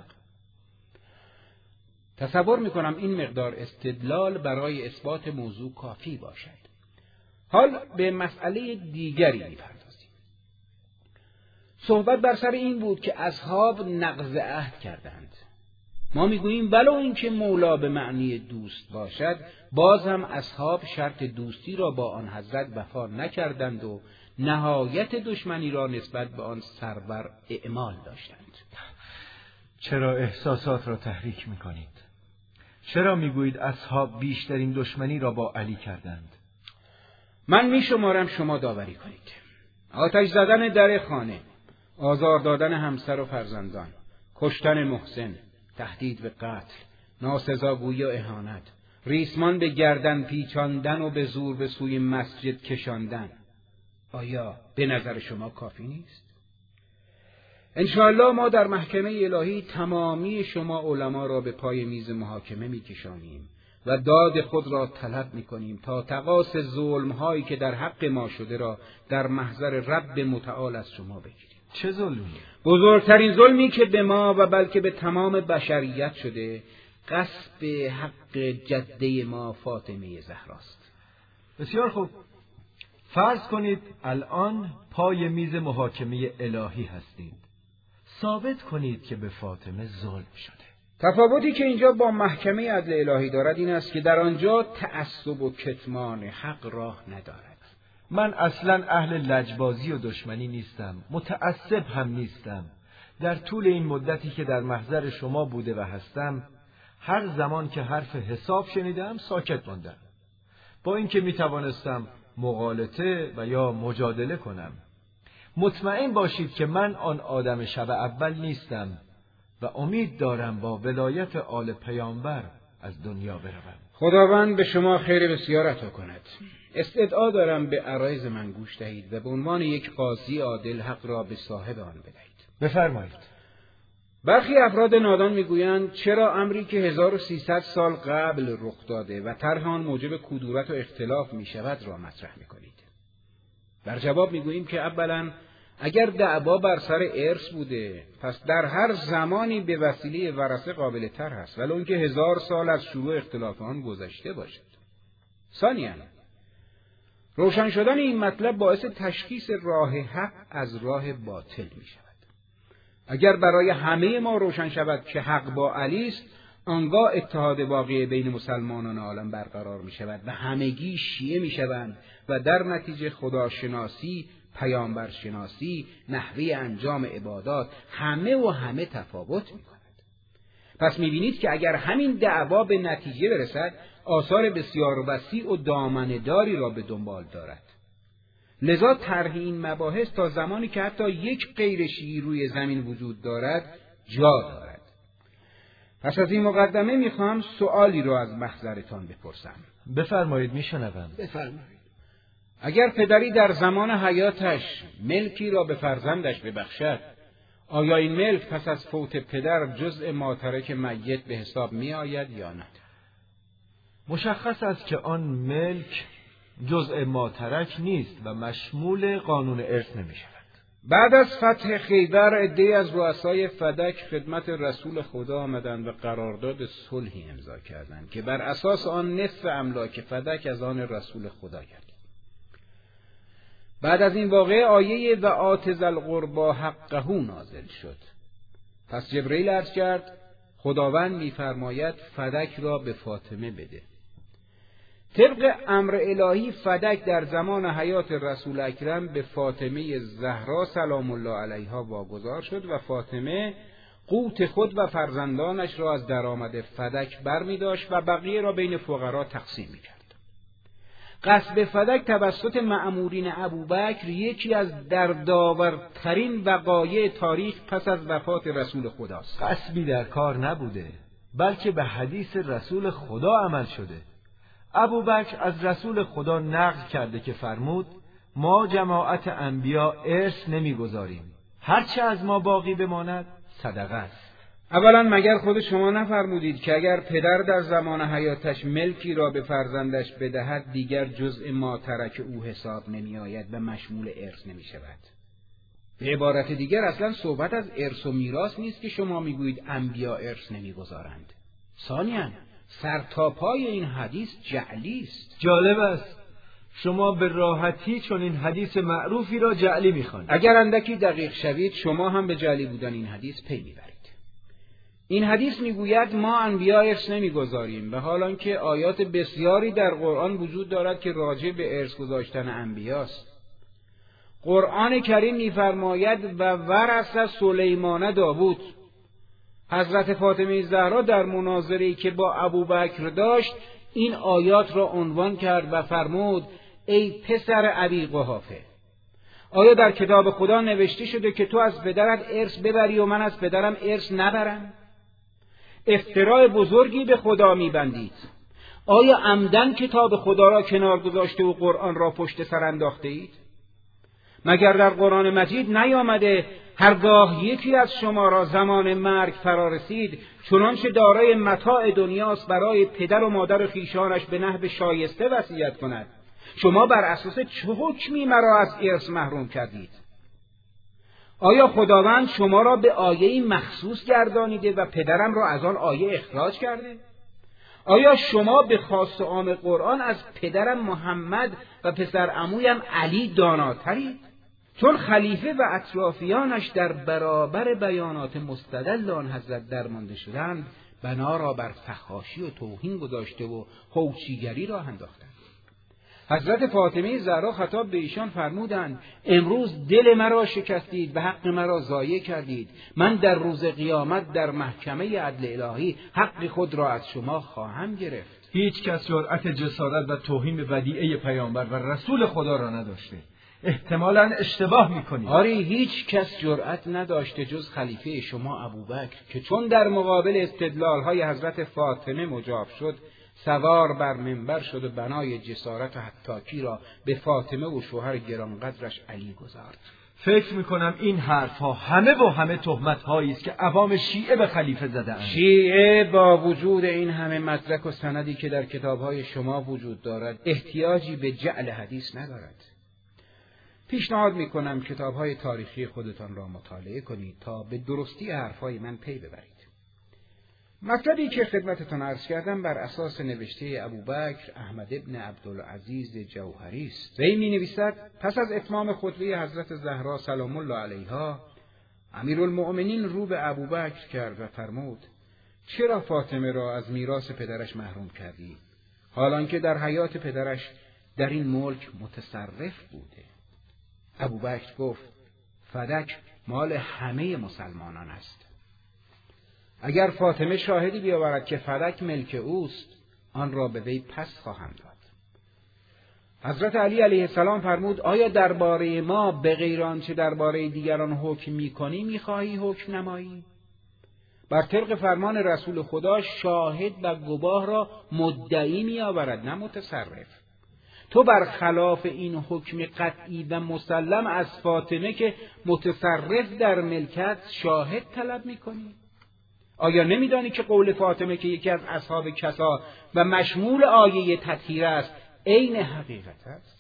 تصور میکنم این مقدار استدلال برای اثبات موضوع کافی باشد. حال به مسئله دیگری میپردازیم. صحبت بر سر این بود که اصحاب نقض عهد کردند. ما میگوییم ولو اینکه مولا به معنی دوست باشد، باز هم اصحاب شرط دوستی را با آن حضرت وفا نکردند و نهایت دشمنی را نسبت به آن سرور اعمال داشتند. چرا احساسات را تحریک میکنید؟ چرا میگویید اصحاب بیشترین دشمنی را با علی کردند؟ من میشمارم شما داوری کنید. آتش زدن در خانه، آزار دادن همسر و فرزندان، کشتن محسن، تهدید به قتل، ناسزاگویی و اهانت، ریسمان به گردن پیچاندن و به زور به سوی مسجد کشاندن، آیا به نظر شما کافی نیست؟ انشاءالله ما در محکمه الهی تمامی شما علما را به پای میز محاکمه میکشانیم و داد خود را طلب میکنیم تا تقاص ظلم هایی که در حق ما شده را در محضر رب متعال از شما بگیریم. چه ظلمی؟ بزرگترین ظلمی که به ما و بلکه به تمام بشریت شده غصب حق جده ما فاطمه زهراست. بسیار خوب. فرض کنید الان پای میز محاکمه الهی هستید. ثابت کنید که به فاطمه ظلم شده. تفاوتی که اینجا با محکمه عدل الهی دارد این است که در آنجا تعصب و کتمان حق راه ندارد. من اصلا اهل لجبازی و دشمنی نیستم، متعصب هم نیستم. در طول این مدتی که در محضر شما بوده و هستم، هر زمان که حرف حساب شنیدم ساکت ماندم، با اینکه می توانستم مغالطه و یا مجادله کنم. مطمئن باشید که من آن آدم شب اول نیستم و امید دارم با ولایت آل پیامبر از دنیا بروم. خداوند به شما خیر بسیار عطا کند. استدعا دارم به عرایض من گوش دهید و به عنوان یک قاضی عادل حق را به صاحب آن بدهید. بفرمایید. برخی افراد نادان میگویند چرا امری که هزار و سیصد سال قبل رخ داده و طرح آن موجب کدورت و اختلاف می شود را مطرح می کنید. در جواب میگوییم که اولا اگر دعوا بر سر ارث بوده پس در هر زمانی به وسیله ورثه قابل طرح است ولو اینکه هزار سال از شروع اختلاف آن گذشته باشد. ثانیاً روشن شدن این مطلب باعث تشخیص راه حق از راه باطل می شود. اگر برای همه ما روشن شود که حق با علی است، آنگاه اتحاد واقعی بین مسلمانان عالم برقرار می شود و همگی شیعه می شوند و در نتیجه خداشناسی، پیامبرشناسی، نحوه انجام عبادات همه و همه تفاوت می کند. پس می بینید که اگر همین دعوا به نتیجه برسد، آثار بسیار وسیع و دامنه‌داری را به دنبال دارد. لذا طرح این مباحث تا زمانی که حتی یک غیر شیعی روی زمین وجود دارد جا دارد. پس از این مقدمه میخوام سؤالی را از محضرتان بپرسم. بفرمایید، میشنوم. بفرمایید. اگر پدری در زمان حیاتش ملکی را به فرزندش ببخشد، آیا این ملک پس از فوت پدر جزء ما ترک میت به حساب می آید یا نه؟ مشخص است که آن ملک جزء ما ترک نیست و مشمول قانون ارث نمی شود. بعد از فتح خیبر عده‌ای از رؤسای فدک خدمت رسول خدا آمدند و قرارداد صلحی امضا کردند که بر اساس آن نصف املاک فدک از آن رسول خدا گردید. بعد از این واقعه آیه و آت ذی القربی حقه نازل شد. پس جبرئیل عرض کرد خداوند می‌فرماید فدک را به فاطمه بده. طبق امر الهی فدک در زمان حیات رسول اکرم به فاطمه زهرا سلام الله علیها واگذار شد و فاطمه قوت خود و فرزندانش را از درآمد فدک برمی داشت و بقیه را بین فقرا تقسیم می کرد. غصب فدک توسط مأمورین ابوبکر یکی از دردآورترین وقایع تاریخ پس از وفات رسول خداست. غصبی در کار نبوده، بلکه به حدیث رسول خدا عمل شده. ابوبکر از رسول خدا نقل کرده که فرمود ما جماعت انبیا ارث نمیگذاریم، هرچه از ما باقی بماند صدقه است. اولا مگر خود شما نفرمودید که اگر پدر در زمان حیاتش ملکی را به فرزندش بدهد دیگر جزء ما ترک او حساب نمی آید و مشمول ارث نمی شود؟ به عبارت دیگر اصلا صحبت از ارث و میراث نیست که شما میگویید انبیا ارث نمیگذارند. ثانیاً سر تا پای این حدیث جعلی است. جالب است شما به راحتی چون این حدیث معروفی را جعلی می‌خوانید. اگر اندکی دقیق شوید شما هم به جعلی بودن این حدیث پی میبرید. این حدیث میگوید ما انبیا ارث نمیگذاریم، به حال آنکه آیات بسیاری در قرآن وجود دارد که راجع به ارث گذاشتن انبیاست. قرآن کریم میفرماید و ورث سلیمان داوود. حضرت فاطمه زهرا در مناظره‌ای که با ابوبکر داشت این آیات را عنوان کرد و فرمود ای پسر ابی قحافه، آیا در کتاب خدا نوشته شده که تو از پدرت ارث ببری و من از پدرم ارث نبرم؟ افتراء بزرگی به خدا میبندید. آیا عمدن کتاب خدا را کنار گذاشته و قرآن را پشت سر انداخته اید؟ مگر در قرآن مجید نیامده هرگاه یکی از شما را زمان مرگ فرا رسید چنانچه دارای متاع دنیاست برای پدر و مادر و خویشانش به نحو شایسته وصیت کند؟ شما بر اساس چه حکمی مرا از ارث محروم کردید؟ آیا خداوند شما را به آیه‌ای مخصوص گردانیده و پدرم را از آن آیه اخراج کرده؟ آیا شما به خاص و عام قرآن از پدرم محمد و پسر عمویم علی داناترید؟ چون خلیفه و اطرافیانش در برابر بیانات مستدل آن حضرت درمانده شدند بنا را بر فحاشی و توهین گذاشته و هوچیگری را انداختند. حضرت فاطمه زهرا خطاب به ایشان فرمودند امروز دل مرا شکستید و حق مرا ضایع کردید. من در روز قیامت در محکمه عدل الهی حق خود را از شما خواهم گرفت. هیچ کس جرأت جسارت و توهین به ودیعه پیامبر و رسول خدا را نداشته. احتمالاً اشتباه میکنید. آری، هیچ کس جرأت نداشته جز خلیفه شما ابوبکر که چون در مقابل استدلال‌های حضرت فاطمه مجاب شد، سوار بر منبر شد و بنای جسارت و حطاکی را به فاطمه و شوهر گرانقدرش علی گذارد. فکر میکنم این حرفها همه و همه تهمت‌هایی است که عوام شیعه به خلیفه زده‌اند. شیعه با وجود این همه مدرک و سندی که در کتاب‌های شما وجود دارد احتیاجی به جعل حدیث ندارد. پیشنهاد میکنم کتاب‌های تاریخی خودتان را مطالعه کنید تا به درستی حرف‌های من پی ببرید. مطلبی که خدمتتان عرض کردم بر اساس نوشته ابوبکر احمد ابن عبدالعزیز جوهری است. وی می‌نویسد پس از اتمام خطبه حضرت زهرا سلام الله علیها، امیرالمؤمنین رو به ابوبکر کرد و فرمود چرا فاطمه را از میراث پدرش محروم کردی، حالانکه در حیات پدرش در این ملک متصرف بوده؟ ابوبکر گفت فدک مال همه مسلمانان است. اگر فاطمه شاهدی بیاورد که فدک ملک اوست، آن را به وی پس خواهم داد. حضرت علی علیه السلام فرمود آیا درباره ما به غیر آنچه درباره دیگران حکم می‌کنی می‌خواهی حکم نمایی؟ بر طبق فرمان رسول خدا شاهد و گواه را مدعی می‌آورد نه متصرف. تو برخلاف این حکم قطعی و مسلم از فاطمه که متصرف در ملکت شاهد طلب می‌کنی؟ آیا نمی‌دانی که قول فاطمه که یکی از اصحاب کسا و مشمول آیه تطهیر است عین حقیقت است؟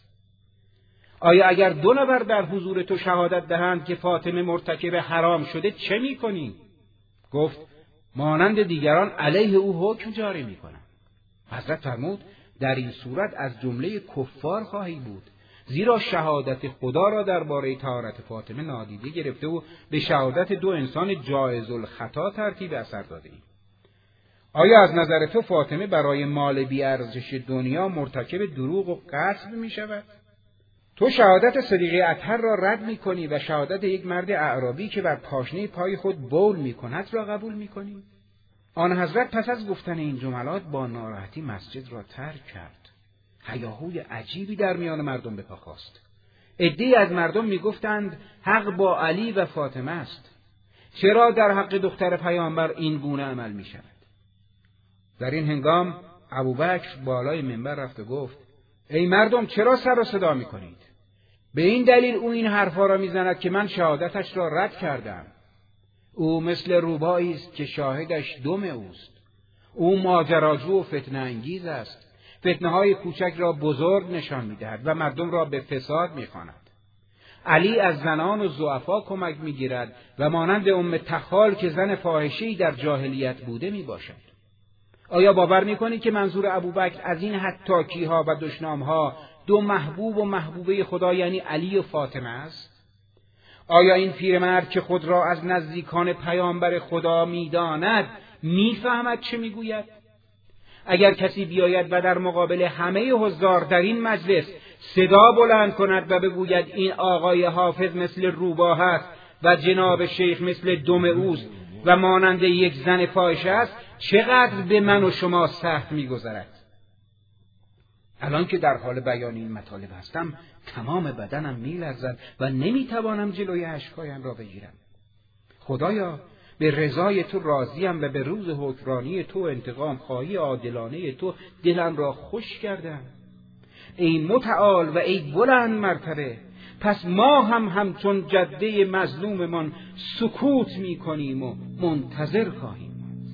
آیا اگر دو نفر در حضور تو شهادت دهند که فاطمه مرتکب حرام شده چه می‌کنی؟ گفت مانند دیگران علیه او حکم جاری می‌کنم. حضرت فرمود در این صورت از جمله کفار خواهی بود، زیرا شهادت خدا را درباره طهارت فاطمه نادیده گرفته و به شهادت دو انسان جایز الخطا ترتیب اثر داده ای. آیا از نظر تو فاطمه برای مال بی ارزش دنیا مرتکب دروغ و غصب می شود؟ تو شهادت صدیقه اطهر را رد می کنی و شهادت یک مرد اعرابی که بر پاشنه پای خود بول می کند را قبول می کنی؟ آن حضرت پس از گفتن این جملات با ناراحتی مسجد را ترک کرد. هیاهوی عجیبی در میان مردم به پا خاست. عده‌ای از مردم میگفتند حق با علی و فاطمه است. چرا در حق دختر پیامبر این گونه عمل می شود؟ در این هنگام ابوبکر بالای منبر رفت و گفت ای مردم چرا سر و صدا می کنید؟ به این دلیل او این حرفا را می زند که من شهادتش را رد کردم. او مثل روبایی است که شاهدش دم اوست. او ماجراجو و فتنه انگیز است. فتنه های کوچک را بزرگ نشان می دهد و مردم را به فساد می خواند. علی از زنان و ضعفا کمک می گیرد و مانند ام تخال که زن فاحشه‌ای در جاهلیت بوده می باشد. آیا باور می کنید که منظور ابوبکر از این حطاکی ها و دشنام ها دو محبوب و محبوبه خدا یعنی علی و فاطمه است؟ آیا این پیرمرد که خود را از نزدیکان پیامبر خدا می داند می فهمد چه می گوید؟ اگر کسی بیاید و در مقابل همه حضار در این مجلس صدا بلند کند و بگوید این آقای حافظ مثل روباه است و جناب شیخ مثل دم اوست و مانند یک زن فاحشه است، چقدر به من و شما سخت می‌گذرد. الان که در حال بیان این مطالب هستم تمام بدنم می‌لرزد و نمی‌توانم جلوی اشکایم را بگیرم. خدایا به رضای تو راضیم و به روز حکمرانی تو انتقام خواهی عادلانه تو دلم را خوش کردم. ای متعال و ای بلند مرتبه، پس ما هم همچون جده مظلوممان سکوت می کنیم و منتظر خواهیم.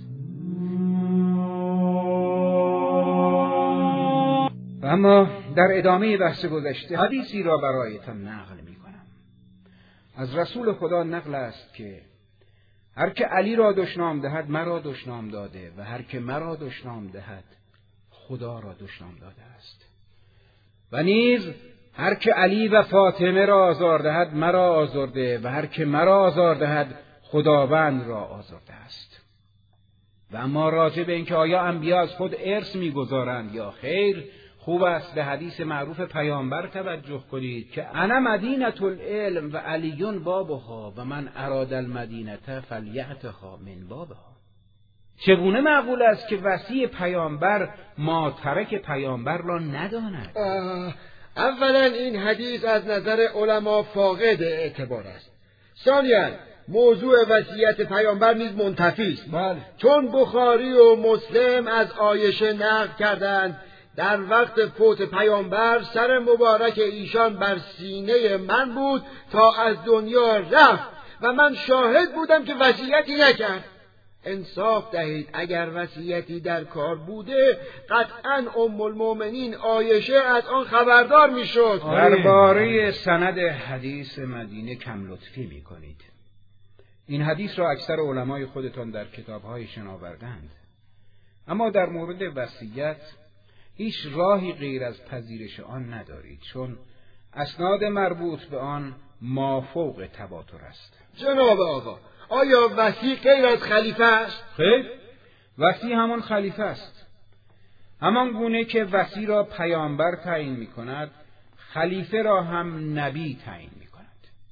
و اما در ادامه بحث گذشته حدیثی را برایتان نقل می کنم. از رسول خدا نقل است که هر که علی را دشنام دهد مرا دشنام داده و هر که مرا دشنام دهد خدا را دشنام داده است. و نیز هر که علی و فاطمه را آزار دهد مرا آزرده و هر که مرا آزار دهد خداوند را آزرده است. و اما راجع به اینکه آیا انبیا از خود ارث می‌گذارند یا خیر، خوب است به حدیث معروف پیامبر توجه کنید که انا مدینة العلم و علی بابها و من اراد المدینة فلیأتها من بابها. چگونه معقول است که وصی پیامبر ماترک پیامبر را نداند؟ اولا این حدیث از نظر علما فاقد اعتبار است. ثانیا موضوع وصیت پیامبر نیز منتفی است. بله. چون بخاری و مسلم از عایشه نقل کردند در وقت فوت پیامبر سر مبارک ایشان بر سینه من بود تا از دنیا رفت و من شاهد بودم که وصیتی نکرد. انصاف دهید اگر وصیتی در کار بوده قطعاً ام المؤمنین عایشه از آن خبردار میشد. درباره سند حدیث مدینه کم لطفی میکنید. این حدیث را اکثر علمای خودتان در کتابهایشان آوردند، اما در مورد وصیت هیچ راهی غیر از پذیرش آن ندارید، چون اسناد مربوط به آن مافوق تواتر است. جناب آقا، آیا وصی غیر از خلیفه است؟ خیر، وصی همان خلیفه است. همان گونه که وصی را پیامبر تعیین می کند، خلیفه را هم نبی تعیین می کند.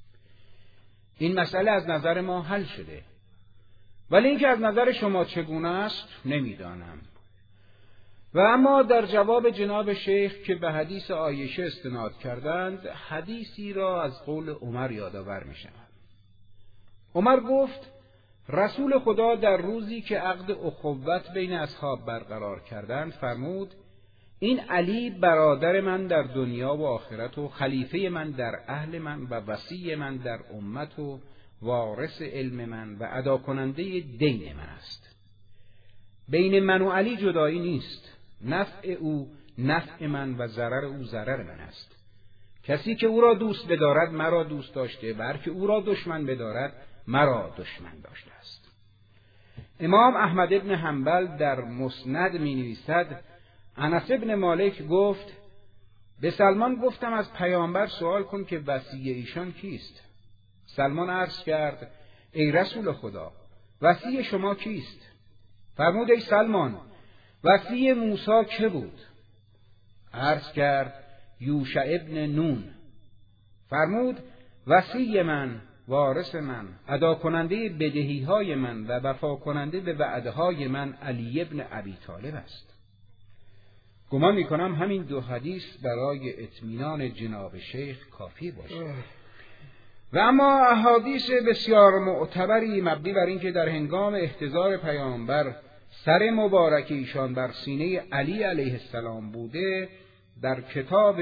این مسئله از نظر ما حل شده، ولی اینکه از نظر شما چگونه است نمیدانم. و اما در جواب جناب شیخ که به حدیث عایشه استناد کردند، حدیثی را از قول عمر یادآور می شود. عمر گفت رسول خدا در روزی که عقد اخوت بین اصحاب برقرار کردند فرمود این علی برادر من در دنیا و آخرت و خلیفه من در اهل من و وصی من در امت و وارث علم من و ادا کننده دین من است. بین من و علی جدایی نیست. نفع او نفع من و ضرر او ضرر من است. کسی که او را دوست بدارد مرا دوست داشته و هر که او را دشمن بدارد مرا دشمن داشته است. امام احمد ابن حنبل در مسند می نویسد انس ابن مالک گفت به سلمان گفتم از پیامبر سوال کن که وصی ایشان کیست؟ سلمان عرض کرد ای رسول خدا وصی شما کیست؟ فرمود ای سلمان وصی موسی که بود؟ عرض کرد یوشع ابن نون. فرمود وصی من وارث من ادا کننده بدهی های من و وفا کننده به وعده های من علی ابن ابی طالب است. گمان می کنم همین دو حدیث برای اطمینان جناب شیخ کافی باشد. و اما احادیث بسیار معتبری مبنی بر اینکه در هنگام احتضار پیامبر سر مبارک ایشان بر سینه علی علیه السلام بوده در کتاب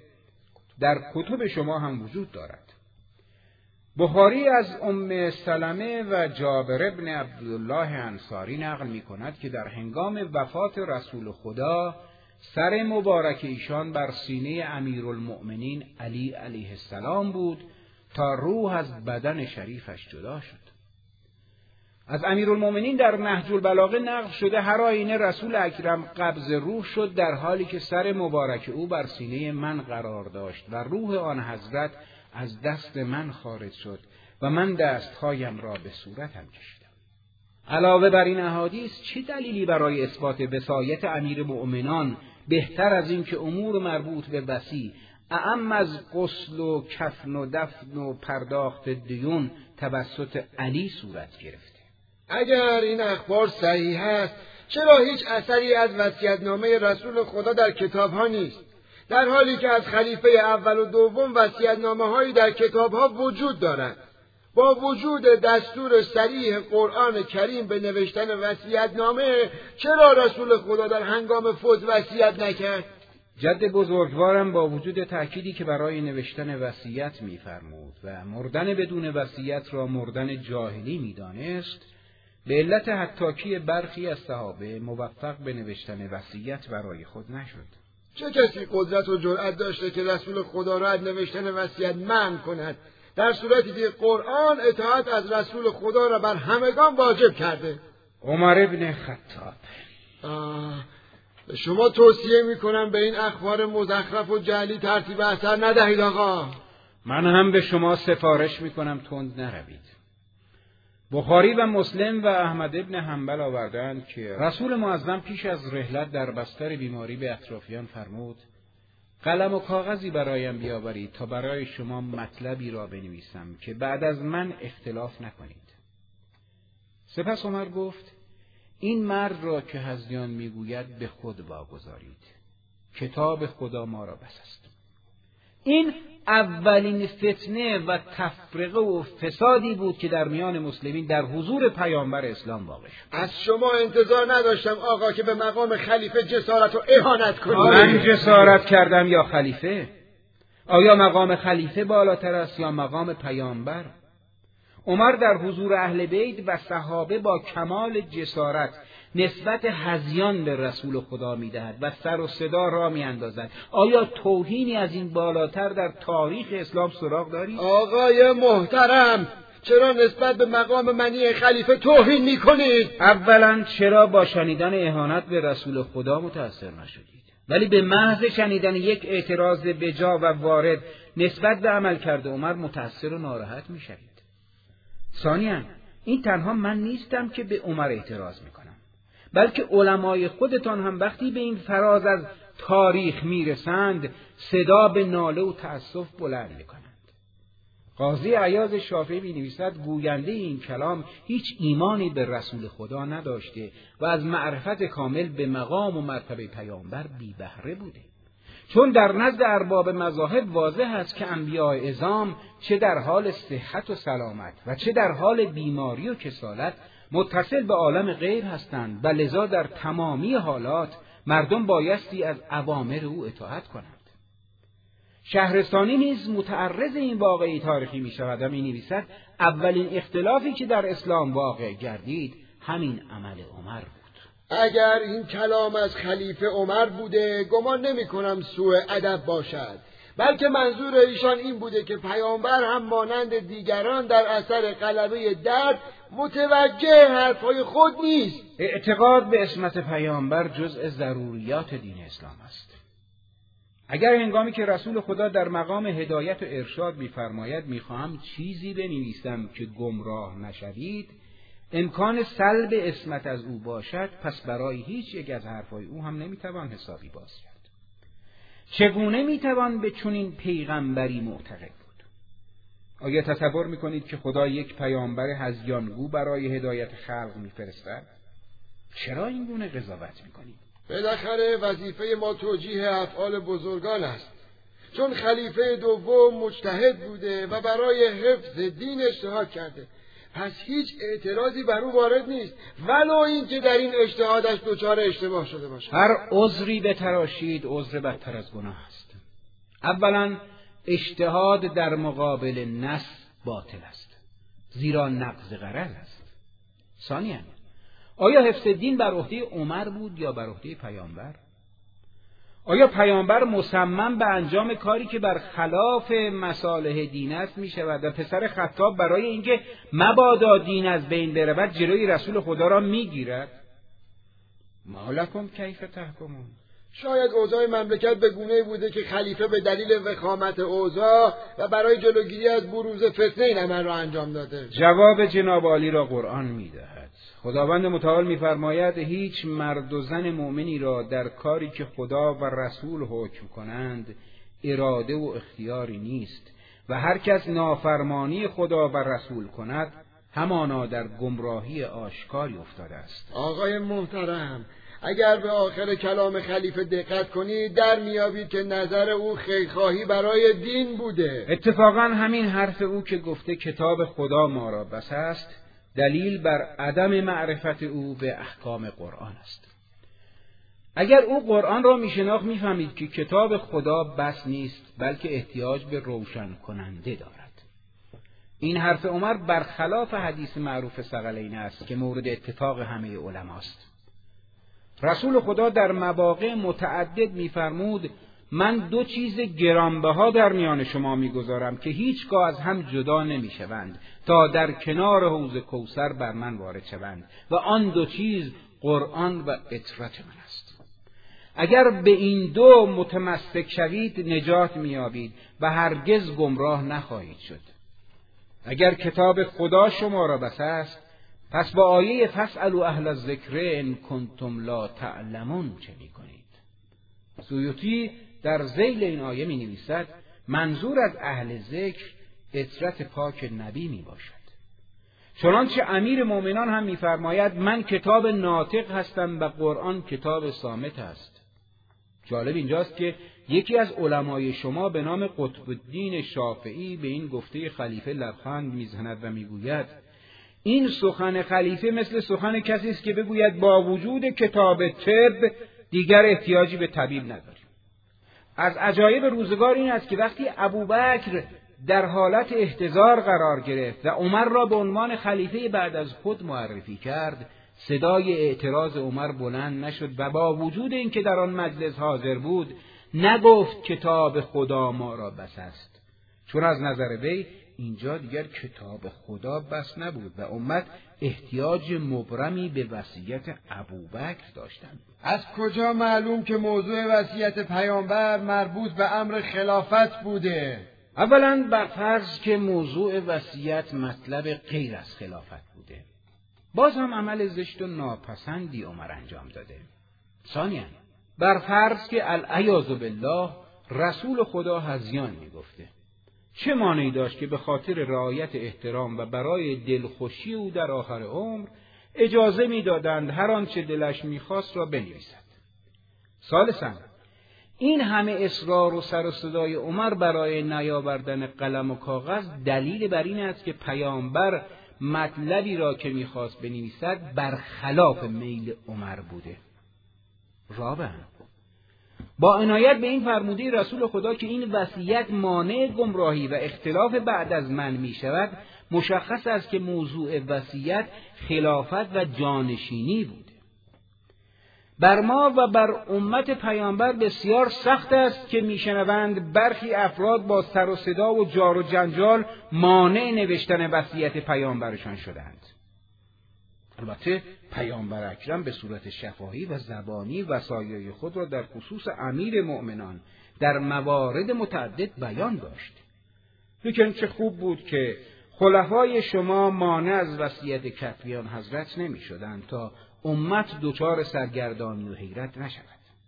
در کتب شما هم وجود دارد. بخاری از ام سلمه و جابر ابن عبدالله انصاری نقل می کند که در هنگام وفات رسول خدا سر مبارک ایشان بر سینه امیرالمؤمنین علی علیه السلام بود تا روح از بدن شریفش جدا شد. از امیرالمؤمنین در نهج البلاغه نقل شده هر آینه رسول اکرم قبض روح شد در حالی که سر مبارک او بر سینه من قرار داشت و روح آن حضرت از دست من خارج شد و من دستهایم را به صورتم کشیدم. علاوه بر این احادیث چه دلیلی برای اثبات وصایت امیر مؤمنان بهتر از این که امور مربوط به وصی اعم از غسل و کفن و دفن و پرداخت دیون توسط علی صورت گرفته؟ اگر این اخبار صحیح است چرا هیچ اثری از وصیت‌نامه رسول خدا در کتاب‌ها نیست، در حالی که از خلیفه اول و دوم وصیت‌نامه‌هایی در کتاب‌ها وجود دارد؟ با وجود دستور صریح قرآن کریم به نوشتن وصیت‌نامه چرا رسول خدا در هنگام فوت وصیت نکرد؟ جد بزرگوارم با وجود تأکیدی که برای نوشتن وصیت می‌فرمود و مردن بدون وصیت را مردن جاهلی می‌دانست، به علت حتاکی برخی از صحابه موفق به نوشتن وصیت برای خود نشد. چه کسی قدرت و جرأت داشته که رسول خدا را از نوشتن وصیت منع کند، در صورتی که قرآن اطاعت از رسول خدا را بر همگان واجب کرده؟ عمر ابن خطاب. آه، به شما توصیه میکنم به این اخبار مزخرف و جعلی ترتیب اثر ندهید آقا. من هم به شما سفارش میکنم تند نروید. بخاری و مسلم و احمد ابن حنبل آوردند که رسول معظم پیش از رحلت در بستر بیماری به اطرافیان فرمود: قلم و کاغذی برایم بیاورید تا برای شما مطلبی را بنویسم که بعد از من اختلاف نکنید. سپس عمر گفت: این مرد را که هذیان میگوید به خود واگذارید، کتاب خدا ما را بس است. این اولین فتنه و تفرقه و فسادی بود که در میان مسلمین در حضور پیامبر اسلام واقع شد. از شما انتظار نداشتم آقا که به مقام خلیفه جسارت و اهانت کنید. من جسارت کردم یا خلیفه؟ آیا مقام خلیفه بالاتر است یا مقام پیامبر؟ عمر در حضور اهل بیت و صحابه با کمال جسارت نسبت هذیان به رسول خدا می‌دهد و سر و صدا را می‌اندازد. آیا توهینی از این بالاتر در تاریخ اسلام سراغ دارید؟ آقای محترم، چرا نسبت به مقام منی خلیفه توهین می‌کنید؟ اولا چرا با شنیدن اهانت به رسول خدا متأثر نشدید، ولی به محض شنیدن یک اعتراض بجا و وارد نسبت به عملکرد عمر متأثر و ناراحت می‌شوید؟ ثانیاً این تنها من نیستم که به عمر اعتراض می‌کنم، بلکه علمای خودتان هم وقتی به این فراز از تاریخ میرسند صدا به ناله و تأسف بلند میکنند. قاضی عیاض شافعی می‌نویسد گوینده این کلام هیچ ایمانی به رسول خدا نداشته و از معرفت کامل به مقام و مرتبه پیامبر بی بهره بوده، چون در نزد ارباب مذاهب واضح است که انبیاء اعظام چه در حال صحت و سلامت و چه در حال بیماری و کسالت متصل به عالم غیب هستند و لذا در تمامی حالات مردم بایستی از اوامر او اطاعت کنند. شهرستانی نیز متعرض این واقعه تاریخی می شود و می نویسد اولین اختلافی که در اسلام واقع گردید همین عمل عمر بود. اگر این کلام از خلیفه عمر بوده گمان نمی کنم سوء ادب باشد، بلکه منظور ایشان این بوده که پیامبر هم مانند دیگران در اثر غلبه درد متوجه حرفهای خود نیست. اعتقاد به عصمت پیامبر جزء ضروریات دین اسلام است. اگر هنگامی که رسول خدا در مقام هدایت و ارشاد می‌فرماید می‌خواهم چیزی بنویسم که گمراه نشوید، امکان سلب عصمت از او باشد، پس برای هیچ یک از حرفهای او هم نمی‌توان حسابی باز کرد. چگونه میتوان به چنین پیغمبری معتقد بود؟ آیا تصور میکنید که خدا یک پیامبر هذیانگو برای هدایت خلق میفرستد؟ چرا این گونه قضاوت میکنید؟ بالاخره وظیفه ما توجیه افعال بزرگان است، چون خلیفه دوم مجتهد بوده و برای حفظ دین اجتهاد کرده، پس هیچ اعتراضی بر او وارد نیست، ولو این که در این اجتهادش دچار اشتباه شده باشد. هر عذری بتراشید عذر بدتر از گناه است. اولا اجتهاد در مقابل نص باطل است، زیرا نقض غرض است. ثانیا آیا حفظ دین بر عهده عمر بود یا بر عهده پیامبر؟ آیا پیامبر مصمم به انجام کاری که بر خلاف مصالح دین است می شود و پسر خطاب برای اینکه مبادا دین از بین برود جلوی رسول خدا را می گیرد؟ ما لکم کیف تحکمون؟ شاید اوضاع مملکت به گونه‌ای بوده که خلیفه به دلیل وخامت اوضاع و برای جلوگیری از بروز فتنه این عمل را انجام داده. جواب جناب عالی را قرآن می دهد. خداوند متعال می‌فرماید هیچ مرد و زن مؤمنی را در کاری که خدا و رسول حکم کنند اراده و اختیاری نیست و هر کس نافرمانی خدا و رسول کند همانا در گمراهی آشکاری افتاده است. آقای محترم، اگر به آخر کلام خلیفه دقت کنید در میابید که نظر او خیرخواهی برای دین بوده. اتفاقا همین حرف او که گفته کتاب خدا ما را بس است دلیل بر عدم معرفت او به احکام قرآن است. اگر او قرآن را میشناخت میفهمید که کتاب خدا بس نیست بلکه احتیاج به روشن کننده دارد. این حرف عمر برخلاف حدیث معروف ثقلین است که مورد اتفاق همه علماست. رسول خدا در مواقع متعدد میفرمود من دو چیز گرانبها در میان شما میگذارم که هیچگاه از هم جدا نمیشوند تا در کنار حوض کوثر بر من وارد شوند و آن دو چیز قرآن و اطرت من است. اگر به این دو متمسک شوید نجات میابید و هرگز گمراه نخواهید شد. اگر کتاب خدا شما را بس است، پس با آیه فاسألوا اهل الذکر ان کنتم لا تعلمون چه می‌کنید؟ سیوطی در ذیل این آیه می‌نویسد منظور از اهل ذکر اطرت پاک نبی میباشد. چنانچه امیر مومنان هم می‌فرماید من کتاب ناطق هستم و قرآن کتاب صامت است. جالب اینجاست که یکی از علمای شما به نام قطب الدین شافعی به این گفته خلیفه لبخند میزند و میگوید این سخن خلیفه مثل سخن کسی است که بگوید با وجود کتاب طب دیگر احتیاجی به طبیب نداریم. از عجایب روزگار این است که وقتی ابوبکر در حالت احتضار قرار گرفت و عمر را به عنوان خلیفه بعد از خود معرفی کرد، صدای اعتراض عمر بلند نشد و با وجود اینکه در آن مجلس حاضر بود نگفت کتاب خدا ما را بس است، چون از نظر وی اینجا دیگر کتاب خدا بس نبود و امت احتیاج مبرمی به وصیت ابوبکر داشتند. از کجا معلوم که موضوع وصیت پیامبر مربوط به امر خلافت بوده؟ اولا بر فرض که موضوع وصیت مطلب غیر از خلافت بوده، باز هم عمل زشت و ناپسندی عمر انجام داده. ثانیاً بر فرض که العیاذ بالله رسول خدا هذیان میگفته، چه مانعی داشت که به خاطر رعایت احترام و برای دلخوشی او در آخر عمر اجازه میدادند هر آنچه دلش میخواست را بنویسد. ثالثاً این همه اصرار و سر و صدای عمر برای نیاوردن قلم و کاغذ دلیل بر این است که پیامبر مطلبی را که میخواست بنویسد برخلاف میل عمر بوده. رابعاً با عنایت به این فرموده رسول خدا که این وصیت مانع گمراهی و اختلاف بعد از من می شود، مشخص است که موضوع وصیت خلافت و جانشینی بوده. بر ما و بر امت پیامبر بسیار سخت است که میشنوند برخی افراد با سر و صدا و جار و جنجال مانع نوشتن وصیت پیامبرشان شدند. البته پیامبر اکرم به صورت شفاهی و زبانی وصایای خود را در خصوص امیر مؤمنان در موارد متعدد بیان داشت. لیکن چه خوب بود که خلفای شما مانع از وصیت کتبیان حضرت نمی شدند تا امت دچار سرگردانی و حیرت نشود.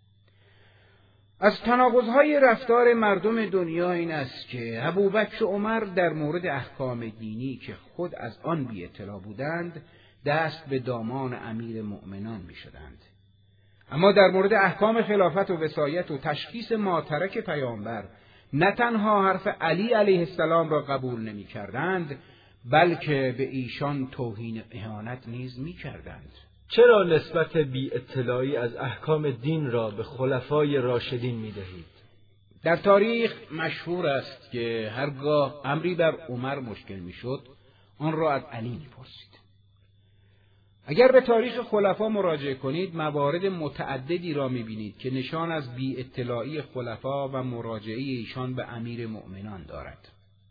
از تناقض‌های رفتار مردم دنیا این است که ابوبکر و عمر در مورد احکام دینی که خود از آن بی اطلاع بودند دست به دامان امیر مؤمنان می شدند. اما در مورد احکام خلافت و وصایت و تشخیص ماترک پیامبر نه تنها حرف علی علیه السلام را قبول نمی کردند، بلکه به ایشان توهین اهانت نیز می کردند. چرا نسبت بی اطلاعی از احکام دین را به خلفای راشدین می دهید؟ در تاریخ مشهور است که هرگاه امری بر عمر مشکل می شد آن را از علی می پرسید. اگر به تاریخ خلفا مراجعه کنید موارد متعددی را می بینید که نشان از بی اطلاعی خلفا و مراجعه ایشان به امیر مؤمنان دارد.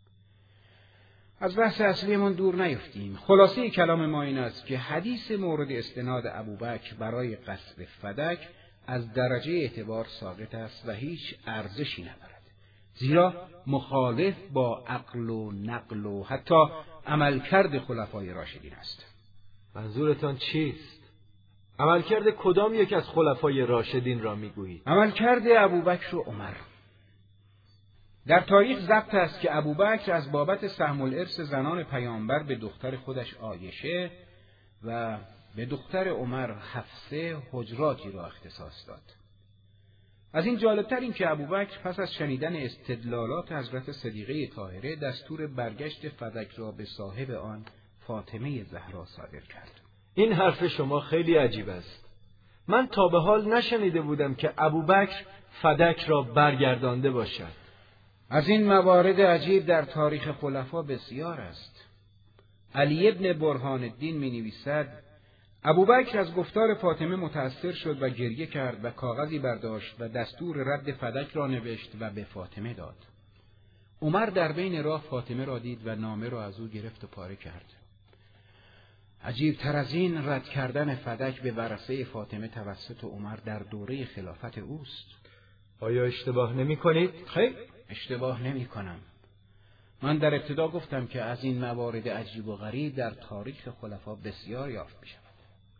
از بحث اصلیمان دور نیفتیم. خلاصه کلام ما این است که حدیث مورد استناد ابوبکر برای قصد فدک از درجه اعتبار ساقط است و هیچ ارزشی ندارد، زیرا مخالف با عقل و نقل و حتی عملکرد خلفای راشدین است. منظورتان چیست؟ عملکرد کدام یک از خلفای راشدین را میگویید؟ عملکرد ابوبکر و عمر. در تاریخ ضبط است که ابوبکر از بابت سهم الارث زنان پیامبر به دختر خودش عایشه و به دختر عمر حفصه حجراتی را اختصاص داد. از این جالبتر این که ابوبکر پس از شنیدن استدلالات حضرت صدیقه طاهره دستور برگشت فدک را به صاحب آن فاطمه زهرا صادر کرد. این حرف شما خیلی عجیب است. من تا به حال نشنیده بودم که ابوبکر فدک را برگردانده باشد. از این موارد عجیب در تاریخ خلفا بسیار است. علی ابن برهان الدین می نویسد ابوبکر از گفتار فاطمه متأثر شد و گریه کرد و کاغذی برداشت و دستور رد فدک را نوشت و به فاطمه داد. عمر در بین راه فاطمه را دید و نامه را از او گرفت و پاره کرد. عجیب تر از این رد کردن فدک به ورثه فاطمه توسط عمر در دوره خلافت اوست. آیا اشتباه نمی کنید؟ خیر، اشتباه نمی کنم. من در ابتدا گفتم که از این موارد عجیب و غریب در تاریخ خلفا بسیار یافت می شود.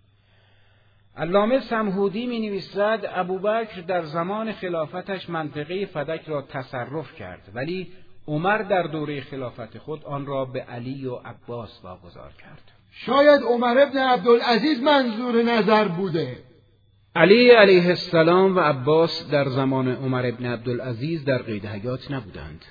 علامه سمهودی می نویسد ابوبکر در زمان خلافتش منطقه فدک را تصرف کرد، ولی عمر در دوره خلافت خود آن را به علی و عباس واگذار کرد. شاید عمر ابن عبدالعزیز منظور نظر بوده. علی علیه السلام و عباس در زمان عمر ابن عبدالعزیز در قید حیات نبودند.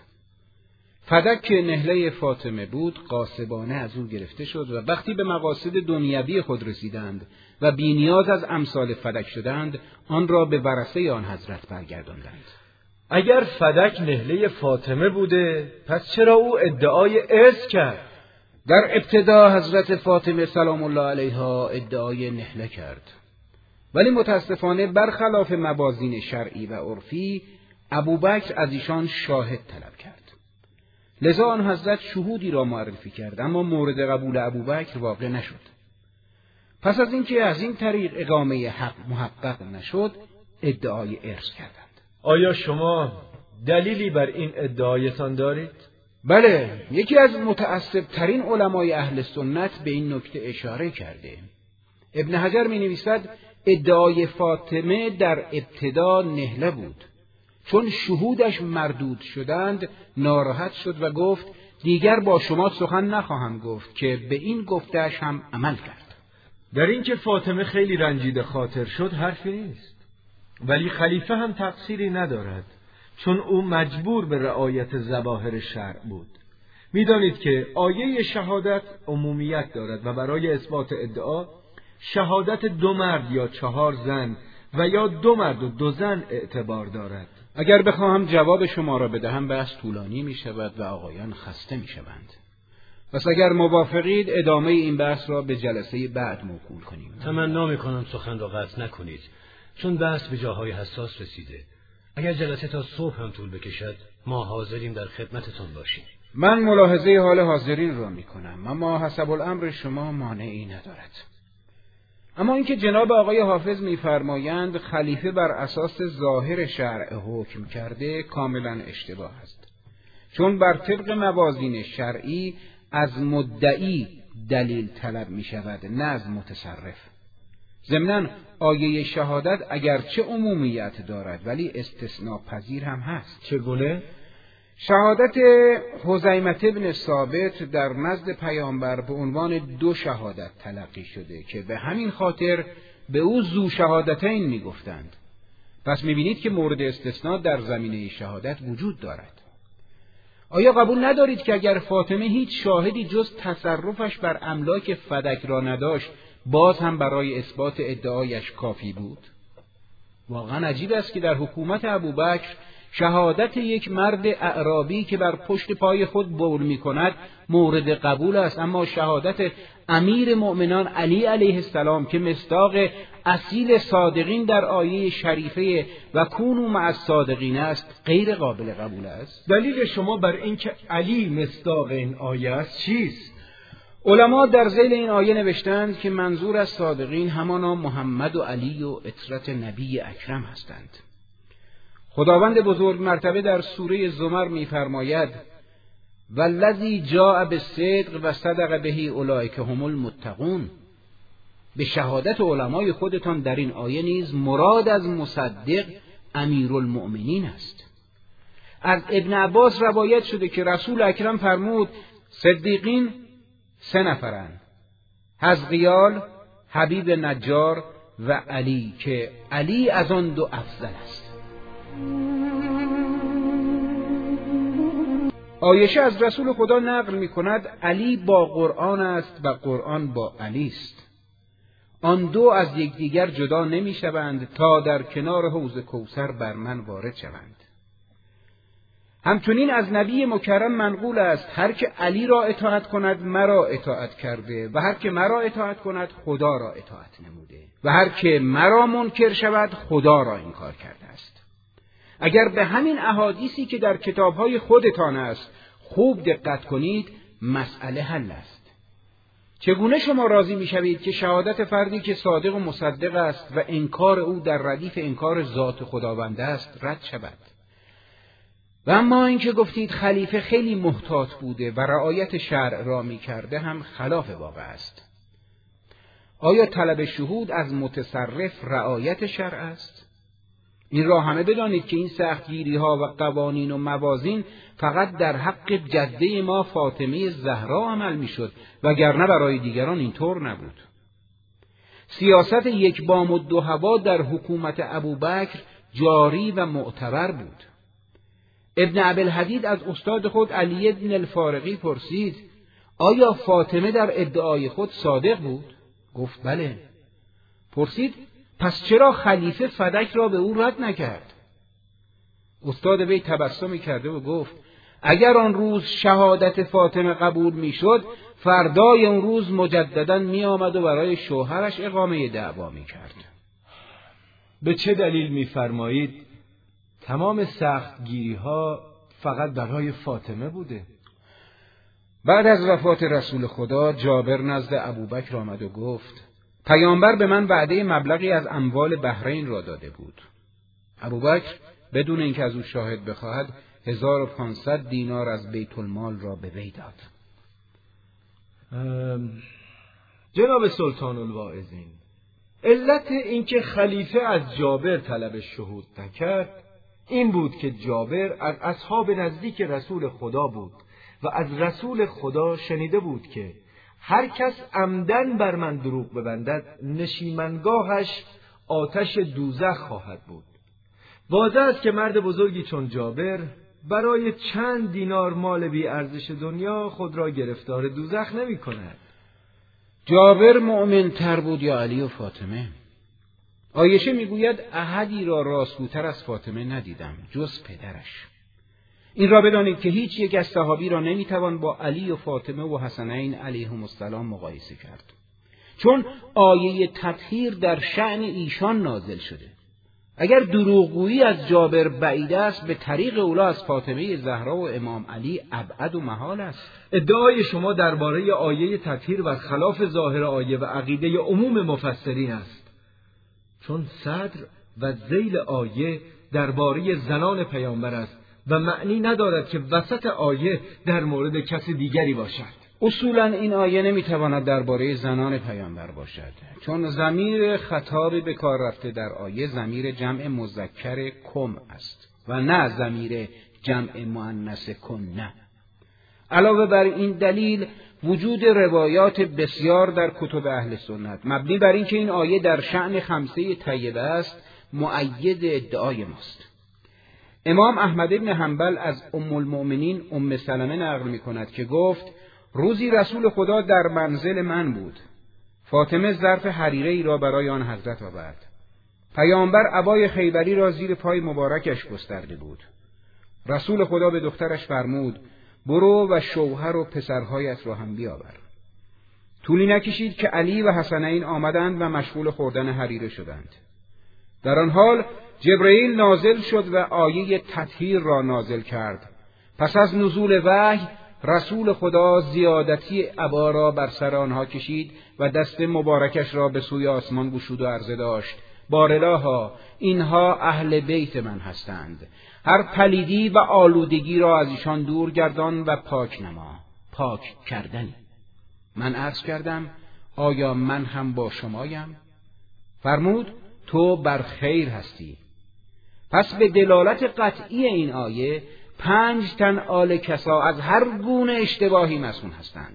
فدک که نهله فاطمه بود غاصبانه از او گرفته شد و وقتی به مقاصد دنیوی خود رسیدند و بی‌نیاز از امثال فدک شدند، آن را به ورثه آن حضرت برگرداندند. اگر فدک نهله فاطمه بوده، پس چرا او ادعای ارث کرد؟ در ابتدا حضرت فاطمه سلام الله علیها ادعای نهله کرد، ولی متاسفانه برخلاف موازین شرعی و عرفی ابوبکر از ایشان شاهد طلب کرد. لذا آن حضرت شهودی را معرفی کرد، اما مورد قبول ابوبکر واقع نشد. پس از اینکه از این طریق اقامه حق محقق نشد، ادعای ارث کردند. آیا شما دلیلی بر این ادعایتان دارید؟ بله، یکی از متعصب ترین علمای اهل سنت به این نکته اشاره کرده. ابن حجر می نویسد ادعای فاطمه در ابتدا نهله بود. چون شهودش مردود شدند ناراحت شد و گفت دیگر با شما سخن نخواهم گفت، که به این گفته‌اش هم عمل کرد. در این که فاطمه خیلی رنجیده خاطر شد حرفی نیست، ولی خلیفه هم تقصیری ندارد، چون او مجبور به رعایت ظواهر شرع بود. می‌دانید که آیه شهادت عمومیت دارد و برای اثبات ادعا شهادت دو مرد یا چهار زن و یا دو مرد و دو زن اعتبار دارد. اگر بخواهم جواب شما را بدهم بحث طولانی می شود و آقایان خسته می شوند. پس اگر موافقید ادامه این بحث را به جلسه بعد موکول کنیم. تمنا می کنم سخن را قطع نکنید، چون بحث به جاهای حساس رسیده. اگر جلسه تا صبح هم طول بکشد ما حاضریم در خدمتتان باشیم. من ملاحظه حال حاضرین را می کنم، اما حسب الامر شما مانعی ندارد. اما اینکه جناب آقای حافظ می‌فرمایند خلیفه بر اساس ظاهر شرع حکم کرده کاملا اشتباه است، چون بر طبق موازین شرعی از مدعی دلیل طلب می شود نه از متصرف. ضمناً آیه شهادت اگرچه عمومیت دارد ولی استثناء پذیر هم هست. چگونه؟ شهادت خزیمه بن ثابت در نزد پیامبر به عنوان دو شهادت تلقی شده که به همین خاطر به او ذو شهادتین می گفتند. پس می بینید که مورد استثناء در زمینه شهادت وجود دارد. آیا قبول ندارید که اگر فاطمه هیچ شاهدی جز تصرفش بر املاک فدک را نداشت باز هم برای اثبات ادعایش کافی بود؟ واقعا عجیب است که در حکومت ابوبکر شهادت یک مرد اعرابی که بر پشت پای خود بول می کند مورد قبول است، اما شهادت امیر مؤمنان علی علیه السلام که مصداق اصیل صادقین در آیه شریفه و کونوا مع الصادقین است غیر قابل قبول است. دلیل شما بر اینکه علی مصداق این آیه است چیست؟ علما در ذیل این آیه نوشتند که منظور از صادقین همانا محمد و علی و اطرت نبی اکرم هستند. خداوند بزرگ مرتبه در سوره زمر می‌فرماید والذی جاء بالصدق و صدق به اولئک هم المتقون. به شهادت علمای خودتان در این آیه نیز مراد از مصدق امیرالمؤمنین است. از ابن عباس روایت شده که رسول اکرم فرمود صدیقین سه نفرند: حزقیال، حبیب نجار و علی، که علی از آن دو افضل است. عایشه از رسول خدا نقل می کند علی با قرآن است و قرآن با علی است. آن دو از یکدیگر جدا نمی شوند تا در کنار حوض کوثر بر من وارد شوند. همچنین از نبی مکرم منقول است هر که علی را اطاعت کند مرا اطاعت کرده و هر که مرا اطاعت کند خدا را اطاعت نموده و هر که مرا منکر شود خدا را انکار کرده است. اگر به همین احادیثی که در کتاب‌های خودتان است خوب دقت کنید مسئله حل است. چگونه شما راضی می‌شوید که شهادت فردی که صادق و مصدق است و انکار او در ردیف انکار ذات خداوند است رد شود؟ و اما اینکه گفتید خلیفه خیلی محتاط بوده و رعایت شرع را می کرده هم خلاف واقع است. آیا طلب شهود از متصرف رعایت شرع است؟ این را همه بدانید که این سختگیری ها و قوانین و موازین فقط در حق جده ما فاطمه زهرا عمل می شد، وگرنه برای دیگران اینطور نبود. سیاست یک بام و دو هوا در حکومت ابوبکر جاری و معتبر بود. ابن ابوالحدید از استاد خود علی بن الفارقی پرسید: آیا فاطمه در ادعای خود صادق بود؟ گفت بله. پرسید: پس چرا خلیفه فدک را به او رد نکرد؟ استاد وی تبسمی کرده و گفت: اگر آن روز شهادت فاطمه قبول میشد، فردای اون روز مجددا می آمد و برای شوهرش اقامه دعوا می کرد. به چه دلیل می‌فرمایید تمام سختگیری ها فقط برای فاطمه بوده؟ بعد از وفات رسول خدا جابر نزد ابوبکر آمد و گفت: پیامبر به من وعده مبلغی از اموال بحرین را داده بود. ابوبکر بدون اینکه از او شاهد بخواهد هزار و پانصد دینار از بیت المال را به وی داد. جناب سلطان الواعظین، علت اینکه خلیفه از جابر طلب شهود نکرد این بود که جابر از اصحاب نزدیک رسول خدا بود و از رسول خدا شنیده بود که هر کس عمدن بر من دروغ ببندد نشیمنگاهش آتش دوزخ خواهد بود. واضح است که مرد بزرگی چون جابر برای چند دینار مال بی ارزش دنیا خود را گرفتار دوزخ نمی کند. جابر مؤمن تر بود یا علی و فاطمه؟ عایشه میگوید احدی را راستگوتر از فاطمه ندیدم جز پدرش. این را بدانید که هیچ یک از صحابی را نمیتوان با علی و فاطمه و حسنین علیهم السلام مقایسه کرد، چون آیه تطهیر در شأن ایشان نازل شده. اگر دروغگویی از جابر بعید است، به طریق اولا از فاطمه زهرا و امام علی ابعد و محال است. ادعای شما درباره آیه تطهیر و خلاف ظاهر آیه و عقیده عموم مفسرین است، چون صدر و ذیل آیه درباره زنان پیامبر است و معنی ندارد که وسط آیه در مورد کسی دیگری باشد. اصولا این آیه نمیتواند درباره زنان پیامبر باشد، چون ضمیر خطاب به کار رفته در آیه ضمیر جمع مذکر کم است و نه ضمیر جمع مؤنث کنه. علاوه بر این دلیل وجود روایات بسیار در کتب اهل سنت مبنی بر اینکه این آیه در شأن خمسه طیبه است مؤید ادعای ماست. امام احمد بن حنبل از ام المؤمنین ام سلمه نقل می کند که گفت: روزی رسول خدا در منزل من بود. فاطمه ظرف حریره ای را برای آن حضرت آورد. پیامبر عبای خیبری را زیر پای مبارکش گسترده بود. رسول خدا به دخترش فرمود: برو و شوهر و پسرهایت را هم بیاور. طولی نکشید که علی و حسنین آمدند و مشغول خوردن حریره شدند. در آن حال جبرئیل نازل شد و آیه تطهیر را نازل کرد. پس از نزول وحی رسول خدا زیادتی عبا را بر سر آنها کشید و دست مبارکش را به سوی آسمان گشود و عرضه داشت: بارالها، اینها اهل بیت من هستند. هر پلیدی و آلودگی را از ایشان دور گردان و پاک نما. پاک کردنی. من عرض کردم: آیا من هم با شمایم؟ فرمود: تو بر خیر هستی. پس به دلالت قطعی این آیه پنج تن آل کسا از هر گونه اشتباهی مسئول هستند.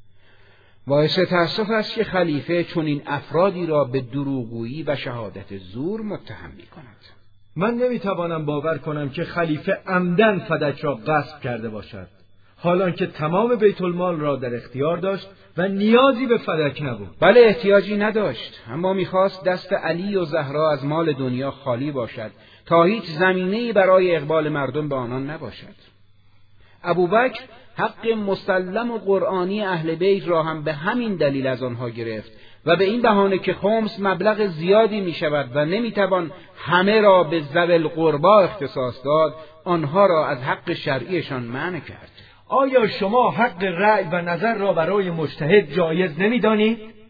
باعث تأسف است که خلیفه چنین افرادی را به دروغگویی و شهادت زور متهم می‌کند. من نمیتوانم باور کنم که خلیفه عمدن فدک را غصب کرده باشد، حالان که تمام بیت المال را در اختیار داشت و نیازی به فدک نبود. بله، احتیاجی نداشت، اما می‌خواست دست علی و زهرا از مال دنیا خالی باشد تا هیچ زمینه‌ای برای اقبال مردم به آنان نباشد. ابوبکر حق مسلم و قرآنی اهل بیت را هم به همین دلیل از آنها گرفت و به این بهانه که خمس مبلغ زیادی می شود و نمی توان همه را به ذوی القربا اختصاص داد، آنها را از حق شرعیشان منع کرد. آیا شما حق رأی و نظر را برای مجتهد جایز نمی دانید؟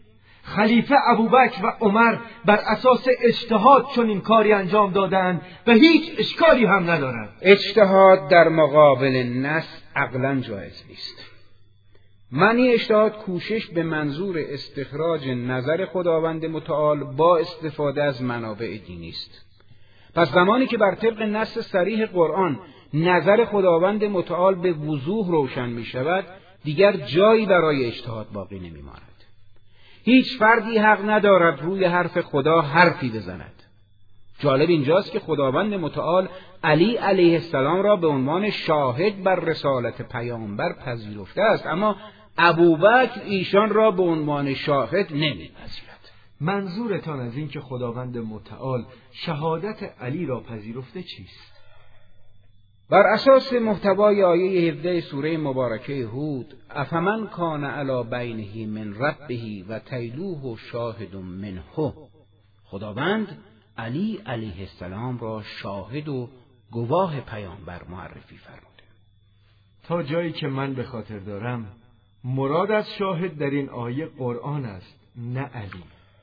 خلیفه ابوبکر و عمر بر اساس اجتهاد چنین کاری انجام دادند و هیچ اشکالی هم ندارد. اجتهاد در مقابل نص عقلاً جایز نیست. معنی اجتهاد کوشش به منظور استخراج نظر خداوند متعال با استفاده از منابع دینی است. پس زمانی که بر طبق نص صریح قرآن نظر خداوند متعال به وضوح روشن می شود، دیگر جایی برای اجتهاد باقی نمی ماند. هیچ فردی حق ندارد روی حرف خدا حرفی بزند. جالب اینجاست که خداوند متعال علی علیه السلام را به عنوان شاهد بر رسالت پیامبر پذیرفته است، اما ابوبکر ایشان را به عنوان شاهد نمیپذیرد. منظورتان از این که خداوند متعال شهادت علی را پذیرفته چیست؟ بر اساس محتوای آیه هفده سوره مبارکه هود، افمن کان علی بینه من ربه و تیلوه شاهد منه، خداوند علی علیه السلام را شاهد و گواه پیامبر معرفی فرموده. تا جایی که من به خاطر دارم مراد از شاهد در این آیه قرآن است، نه علی.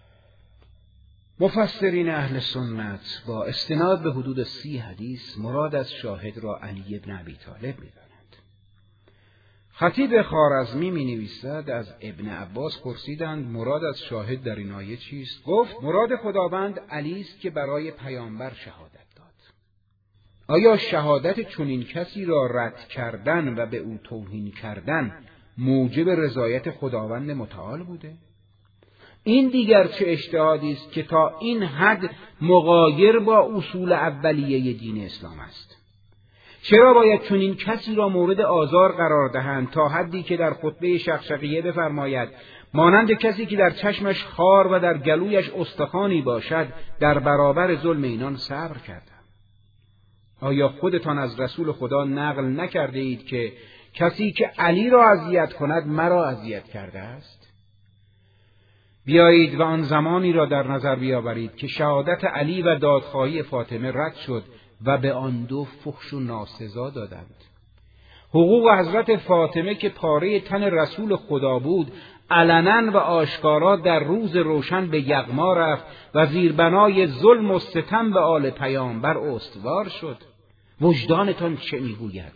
مفسرین اهل سنت با استناد به حدود سی حدیث مراد از شاهد را علی ابن ابی طالب می‌دانند. خطیب خوارزمی می نویسد از ابن عباس پرسیدند مراد از شاهد در این آیه چیست؟ گفت مراد خداوند علی است که برای پیامبر شهادت داد. آیا شهادت چنین کسی را رد کردن و به او توهین کردن موجب رضایت خداوند متعال بوده؟ این دیگر چه اجتهادی است که تا این حد مغایر با اصول اولیه دین اسلام است. چرا باید چنین کسی را مورد آزار قرار دهند تا حدی که در خطبه شقشقیه بفرماید مانند کسی که در چشمش خار و در گلویش استخوانی باشد در برابر ظلم اینان صبر کردم؟ آیا خودتان از رسول خدا نقل نکرده اید که کسی که علی را اذیت کند مرا اذیت کرده است؟ بیایید و آن زمانی را در نظر بیاورید که شهادت علی و دادخواهی فاطمه رد شد و به آن دو فحش و ناسزا دادند. حقوق حضرت فاطمه که پاره تن رسول خدا بود علنا و آشکارا در روز روشن به یغما رفت و زیربنای ظلم و ستم به آل پیامبر استوار شد. وجدانتان چه میگوید؟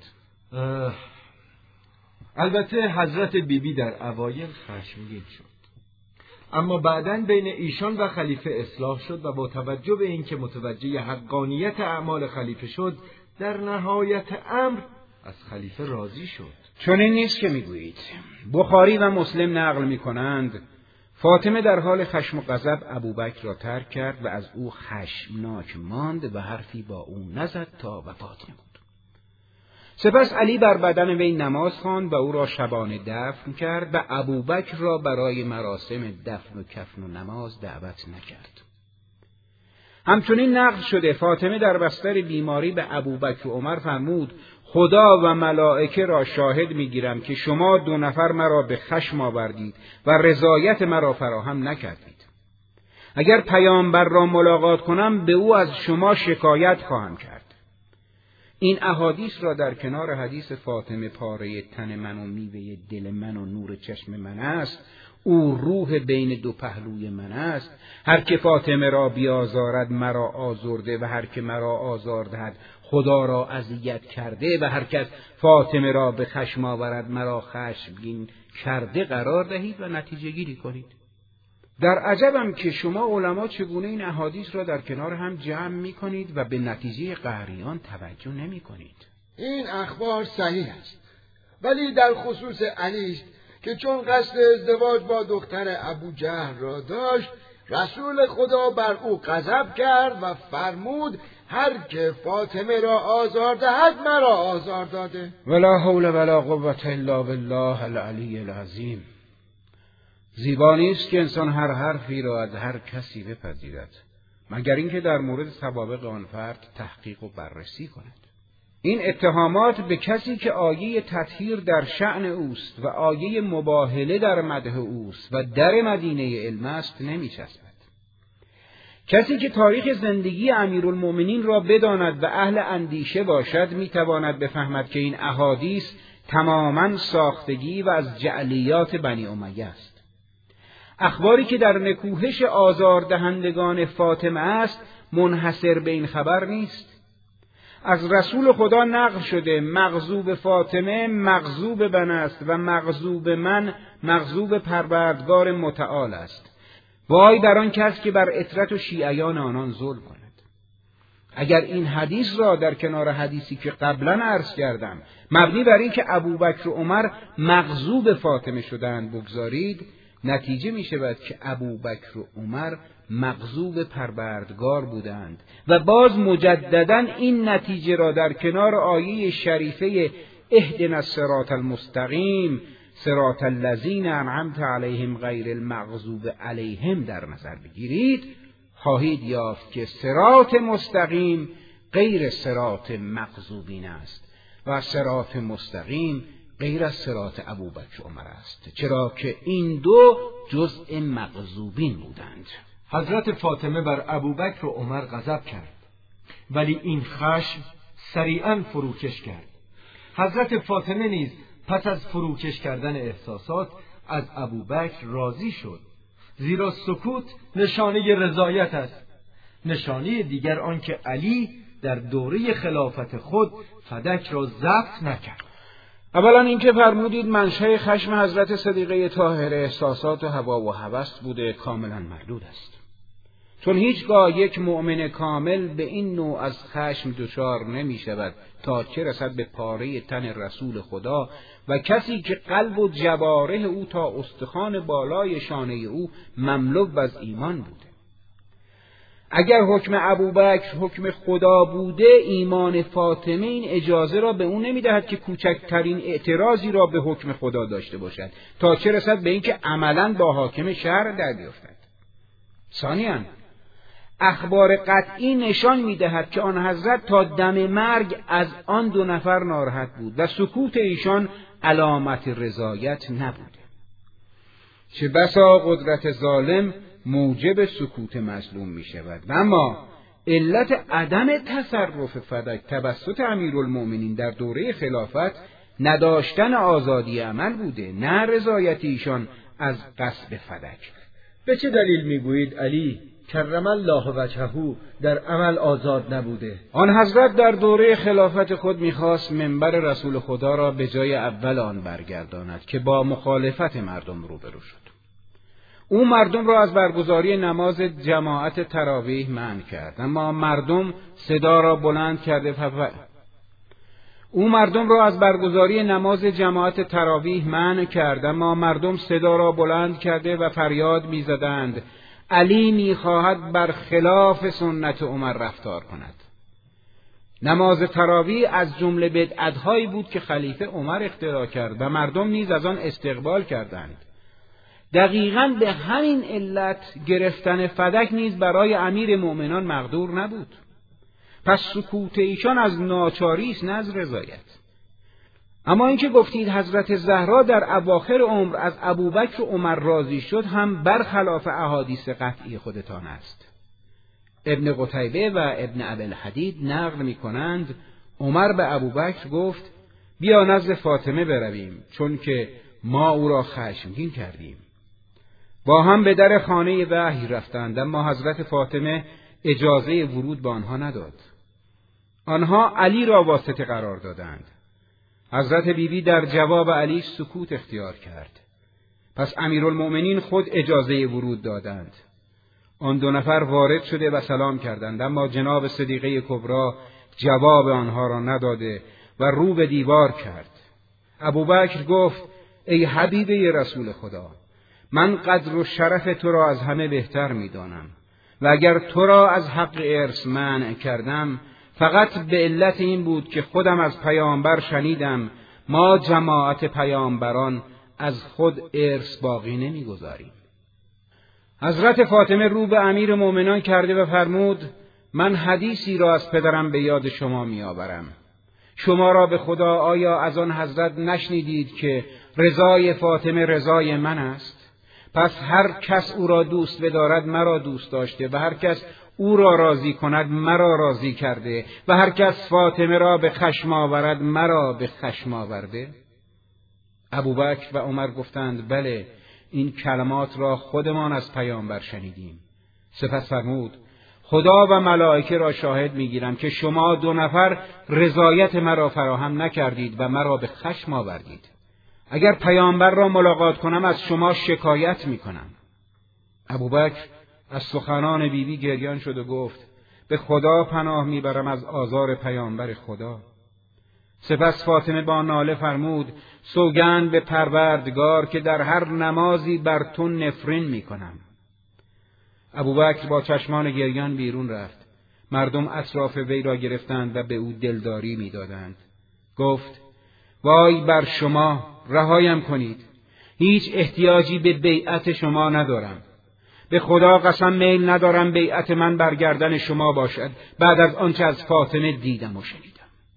البته حضرت بیبی بی در اوایل خشمگین شد، اما بعداً بین ایشان و خلیفه اصلاح شد و با توجه به اینکه متوجه حقانیت اعمال خلیفه شد در نهایت امر از خلیفه راضی شد. چون این نیست که میگویید. بخاری و مسلم نقل میکنند فاطمه در حال خشم و غضب ابوبکر را ترک کرد و از او خشمناک ماند و حرفی با او نزد تا وفات نمود. سپس علی بر بدن وی نماز خواند و او را شبانه دفن کرد و ابوبکر را برای مراسم دفن و کفن و نماز دعوت نکرد. همچنین نقل شده فاطمه در بستر بیماری به ابوبکر و عمر فرمود خدا و ملائکه را شاهد میگیرم که شما دو نفر مرا به خشم آوردید و رضایت مرا فراهم نکردید. اگر پیامبر را ملاقات کنم به او از شما شکایت خواهم کرد. این احادیث را در کنار حدیث فاطمه پاره تن من و میوه دل من و نور چشم من است، او روح بین دو پهلوی من است، هر که فاطمه را بیازارد مرا آزرده و هر که مرا آزار دهد خدا را اذیت کرده و هر کس فاطمه را به خشم آورد مرا خشمگین کرده قرار دهید و نتیجه گیری کنید. در عجبم که شما علما چگونه این احادیث را در کنار هم جمع می کنید و به نتیجه قهریان توجه نمی کنید. این اخبار صحیح است، ولی در خصوص علی است که چون قصد ازدواج با دختر ابو جهل را داشت رسول خدا بر او غضب کرد و فرمود هر که فاطمه را آزار دهد مرا آزار داده. ولا حول ولا قوة الا بالله العلی العظیم. زیبا نیست که انسان هر حرفی را از هر کسی بپذیرد مگر اینکه در مورد سوابق آن فرد تحقیق و بررسی کند. این اتهامات به کسی که آیه تطهیر در شأن اوست و آیه مباهله در مدح اوست و در مدینه علم است نمی‌چسبد. کسی که تاریخ زندگی امیرالمؤمنین را بداند و اهل اندیشه باشد میتواند بفهمد که این احادیث تماماً ساختگی و از جعلیات بنی امیه است. اخباری که در نکوهش آزاردهندگان فاطمه است منحصر به این خبر نیست. از رسول خدا نقل شده مغضوب فاطمه مغضوب بن است و مغضوب من مغضوب پروردگار متعال است. وای بر آن کس که بر اطرت و شیعیان آنان ظلم کند. اگر این حدیث را در کنار حدیثی که قبلا عرض کردم مبنی بر این که ابوبکر و عمر مغضوب فاطمه شدند بگذارید، نتیجه می شود که ابوبکر و عمر مغضوب پروردگار بودند و باز مجددا این نتیجه را در کنار آیه شریفه اهدنا الصراط المستقیم صراط الذین انعمت علیهم غیر المغضوب علیهم در نظر بگیرید، خواهید یافت که صراط مستقیم غیر صراط مغضوبین است و صراط مستقیم غیر از صراط ابوبکر عمر است، چرا که این دو جزء مغضوبین بودند. حضرت فاطمه بر ابوبکر و عمر غضب کرد، ولی این خشم سریعاً فروکش کرد. حضرت فاطمه نیز پس از فروکش کردن احساسات از ابوبکر راضی شد، زیرا سکوت نشانه رضایت است. نشانه دیگر آنکه علی در دوره خلافت خود فدک را ضبط نکرد. اولا اینکه فرمودید منشأ خشم حضرت صدیقه طاهره احساسات و هوا و هوس بوده کاملا مردود است، چون هیچگاه یک مؤمن کامل به این نوع از خشم دچار نمی شود تا چه رسد به پاره تن رسول خدا و کسی که قلب و جواره او تا استخوان بالای شانه او مملو از ایمان بوده. اگر حکم ابوبکر حکم خدا بوده، ایمان فاطمه این اجازه را به او نمیدهد که کوچکترین اعتراضی را به حکم خدا داشته باشد تا چه رسد به اینکه عملاً با حاکم شرع در بیفتد. ثانیاً اخبار قطعی نشان می‌دهد که آن حضرت تا دم مرگ از آن دو نفر ناراحت بود و سکوت ایشان علامت رضایت نبوده. چه بسا قدرت ظالم موجب سکوت مظلوم می‌شود، اما علت عدم تصرف فدک توسط امیرالمؤمنین در دوره خلافت نداشتن آزادی عمل بوده، نه رضایت ایشان از غصب فدک. به چه دلیل میگویید علی کرم الله وجهه در عمل آزاد نبوده؟ آن حضرت در دوره خلافت خود میخواست منبر رسول خدا را به جای اول آن برگرداند که با مخالفت مردم روبرو شد. او مردم را از برگزاری نماز جماعت تراویح منع کرد، اما مردم صدا را بلند کرده فف... او مردم را از برگزاری نماز جماعت تراویح منع کرد، اما مردم صدا را بلند کرده و فریاد میزدند علی میخواهد بر خلاف سنت عمر رفتار کند. نماز تراویح از جمله بدعت‌هایی بود که خلیفه عمر اختراع کرد و مردم نیز از آن استقبال کردند. دقیقاً به همین علت گرفتن فدک نیز برای امیر مؤمنان مقدور نبود. پس سکوت ایشان از ناچاری است نه از رضایت. اما اینکه گفتید حضرت زهرا در اواخر عمر از ابوبکر و عمر راضی شد هم برخلاف احادیث قطعی خودتان است. ابن قتیبه و ابن ابوالحدید نقل می کنند عمر به ابوبکر گفت بیا نزد فاطمه برویم چون که ما او را خشمگین کردیم. با هم به در خانه وحی رفتند، اما حضرت فاطمه اجازه ورود به آنها نداد. آنها علی را واسطه قرار دادند. حضرت بیبی در جواب علی سکوت اختیار کرد. پس امیرالمؤمنین خود اجازه ورود دادند. آن دو نفر وارد شده و سلام کردند، اما جناب صدیقه کبری جواب آنها را نداده و رو به دیوار کرد. ابوبکر گفت ای حبیبه رسول خدا، من قدر و شرف تو را از همه بهتر می دانم و اگر تو را از حق ارث منع کردم فقط به علت این بود که خودم از پیامبر شنیدم ما جماعت پیامبران از خود ارث باقی نمی گذاریم. حضرت فاطمه رو به امیر مومنان کرده و فرمود من حدیثی را از پدرم به یاد شما می آورم. شما را به خدا آیا از آن حضرت نشنیدید که رضای فاطمه رضای من است؟ پس هر کس او را دوست بدارد مرا دوست داشته و هر کس او را راضی کند مرا راضی کرده و هر کس فاطمه را به خشم آورد مرا به خشم آورده. ابوبکر و عمر گفتند بله، این کلمات را خودمان از پیامبر شنیدیم. سپس فرمود خدا و ملائکه را شاهد میگیرم که شما دو نفر رضایت مرا فراهم نکردید و مرا به خشم آوردید. اگر پیامبر را ملاقات کنم از شما شکایت میکنم. ابوبکر از سخنان بیبی گریان شد و گفت به خدا پناه میبرم از آزار پیامبر خدا. سپس فاطمه با ناله فرمود سوگند به پروردگار که در هر نمازی بر تو نفرین میکنم. ابوبکر با چشمان گریان بیرون رفت. مردم اطراف وی را گرفتند و به او دلداری میدادند. گفت وای بر شما، رهایم کنید. هیچ احتیاجی به بیعت شما ندارم. به خدا قسم میل ندارم بیعت من بر گردن شما باشد بعد از آنچه از فاطمه دیدم و شنیدم.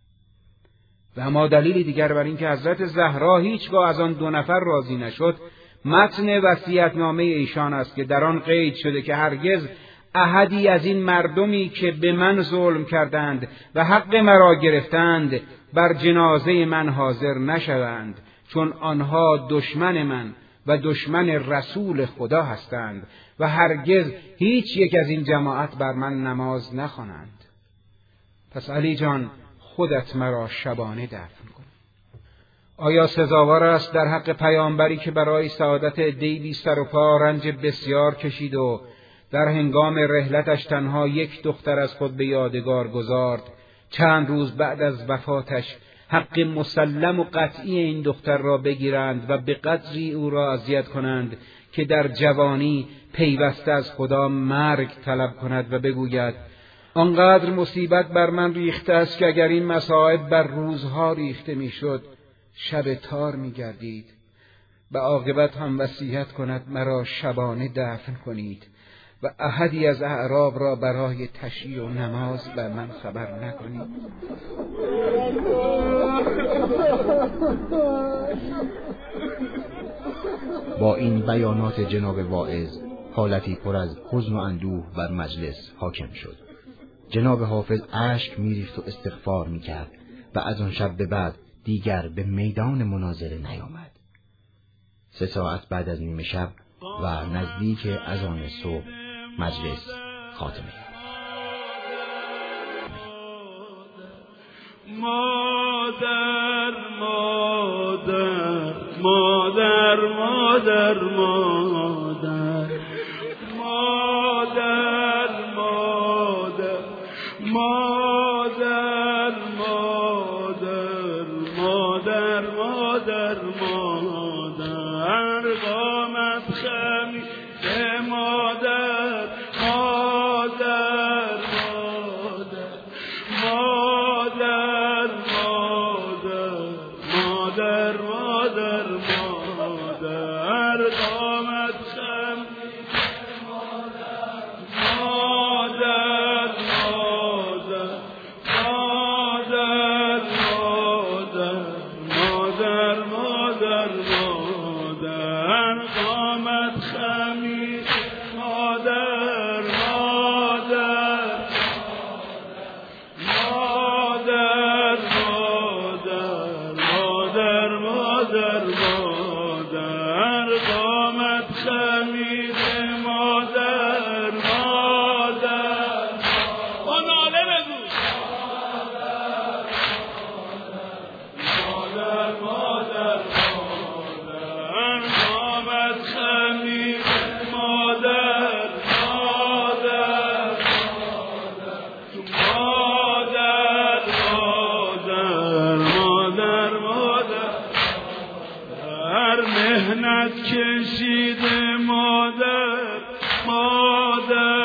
و اما دلیلی دیگر بر این که حضرت زهرا هیچگاه از آن دو نفر راضی نشد متن وصیت‌نامه ایشان است که در آن قید شده که هرگز احدی از این مردمی که به من ظلم کردند و حق مرا گرفتند بر جنازه من حاضر نشوند، چون آنها دشمن من و دشمن رسول خدا هستند و هرگز هیچ یک از این جماعت بر من نماز نخوانند. پس علی جان خودت مرا شبانه دفن کن. آیا سزاوار است در حق پیامبری که برای سعادت عده‌ای بی سر و پا رنج بسیار کشید و در هنگام رحلتش تنها یک دختر از خود به یادگار گذارد، چند روز بعد از وفاتش حق مسلم و قطعی این دختر را بگیرند و به قدری او را اذیت کنند که در جوانی پیوسته از خدا مرگ طلب کند و بگوید آنقدر مصیبت بر من ریخته است که اگر این مصائب بر روزها ریخته میشد شب تار میگردید و عاقبت هم وصیت کند مرا شبانه دفن کنید و احدی از اعراب را برای تشییع و نماز بر من خبر نکنید. با این بیانات جناب واعظ حالتی پر از حزن و اندوه بر مجلس حاکم شد. جناب حافظ اشک میریخت و استغفار میکرد و از آن شب به بعد دیگر به میدان مناظره نیامد. سه ساعت بعد از نیمه شب و نزدیک اذان صبح مجلس خاتمه یافت. مادر مادر مادر مادر مادر مادر مادر مادر مادر مادر مادر مادر قامت خمیده مادر مادر مادر مادر مادر مادر مادر قامت خمیده مادر مادر مادر مادر مادر مادر قامت خمیده مادر مادر مادر مادر مادر مادر قامت خمیده مادر مادر با ناله بگو مادر مادر مادر قامت خمیده مادر مادر مادر مادر مادر هر مهنت کشیده مادر مادر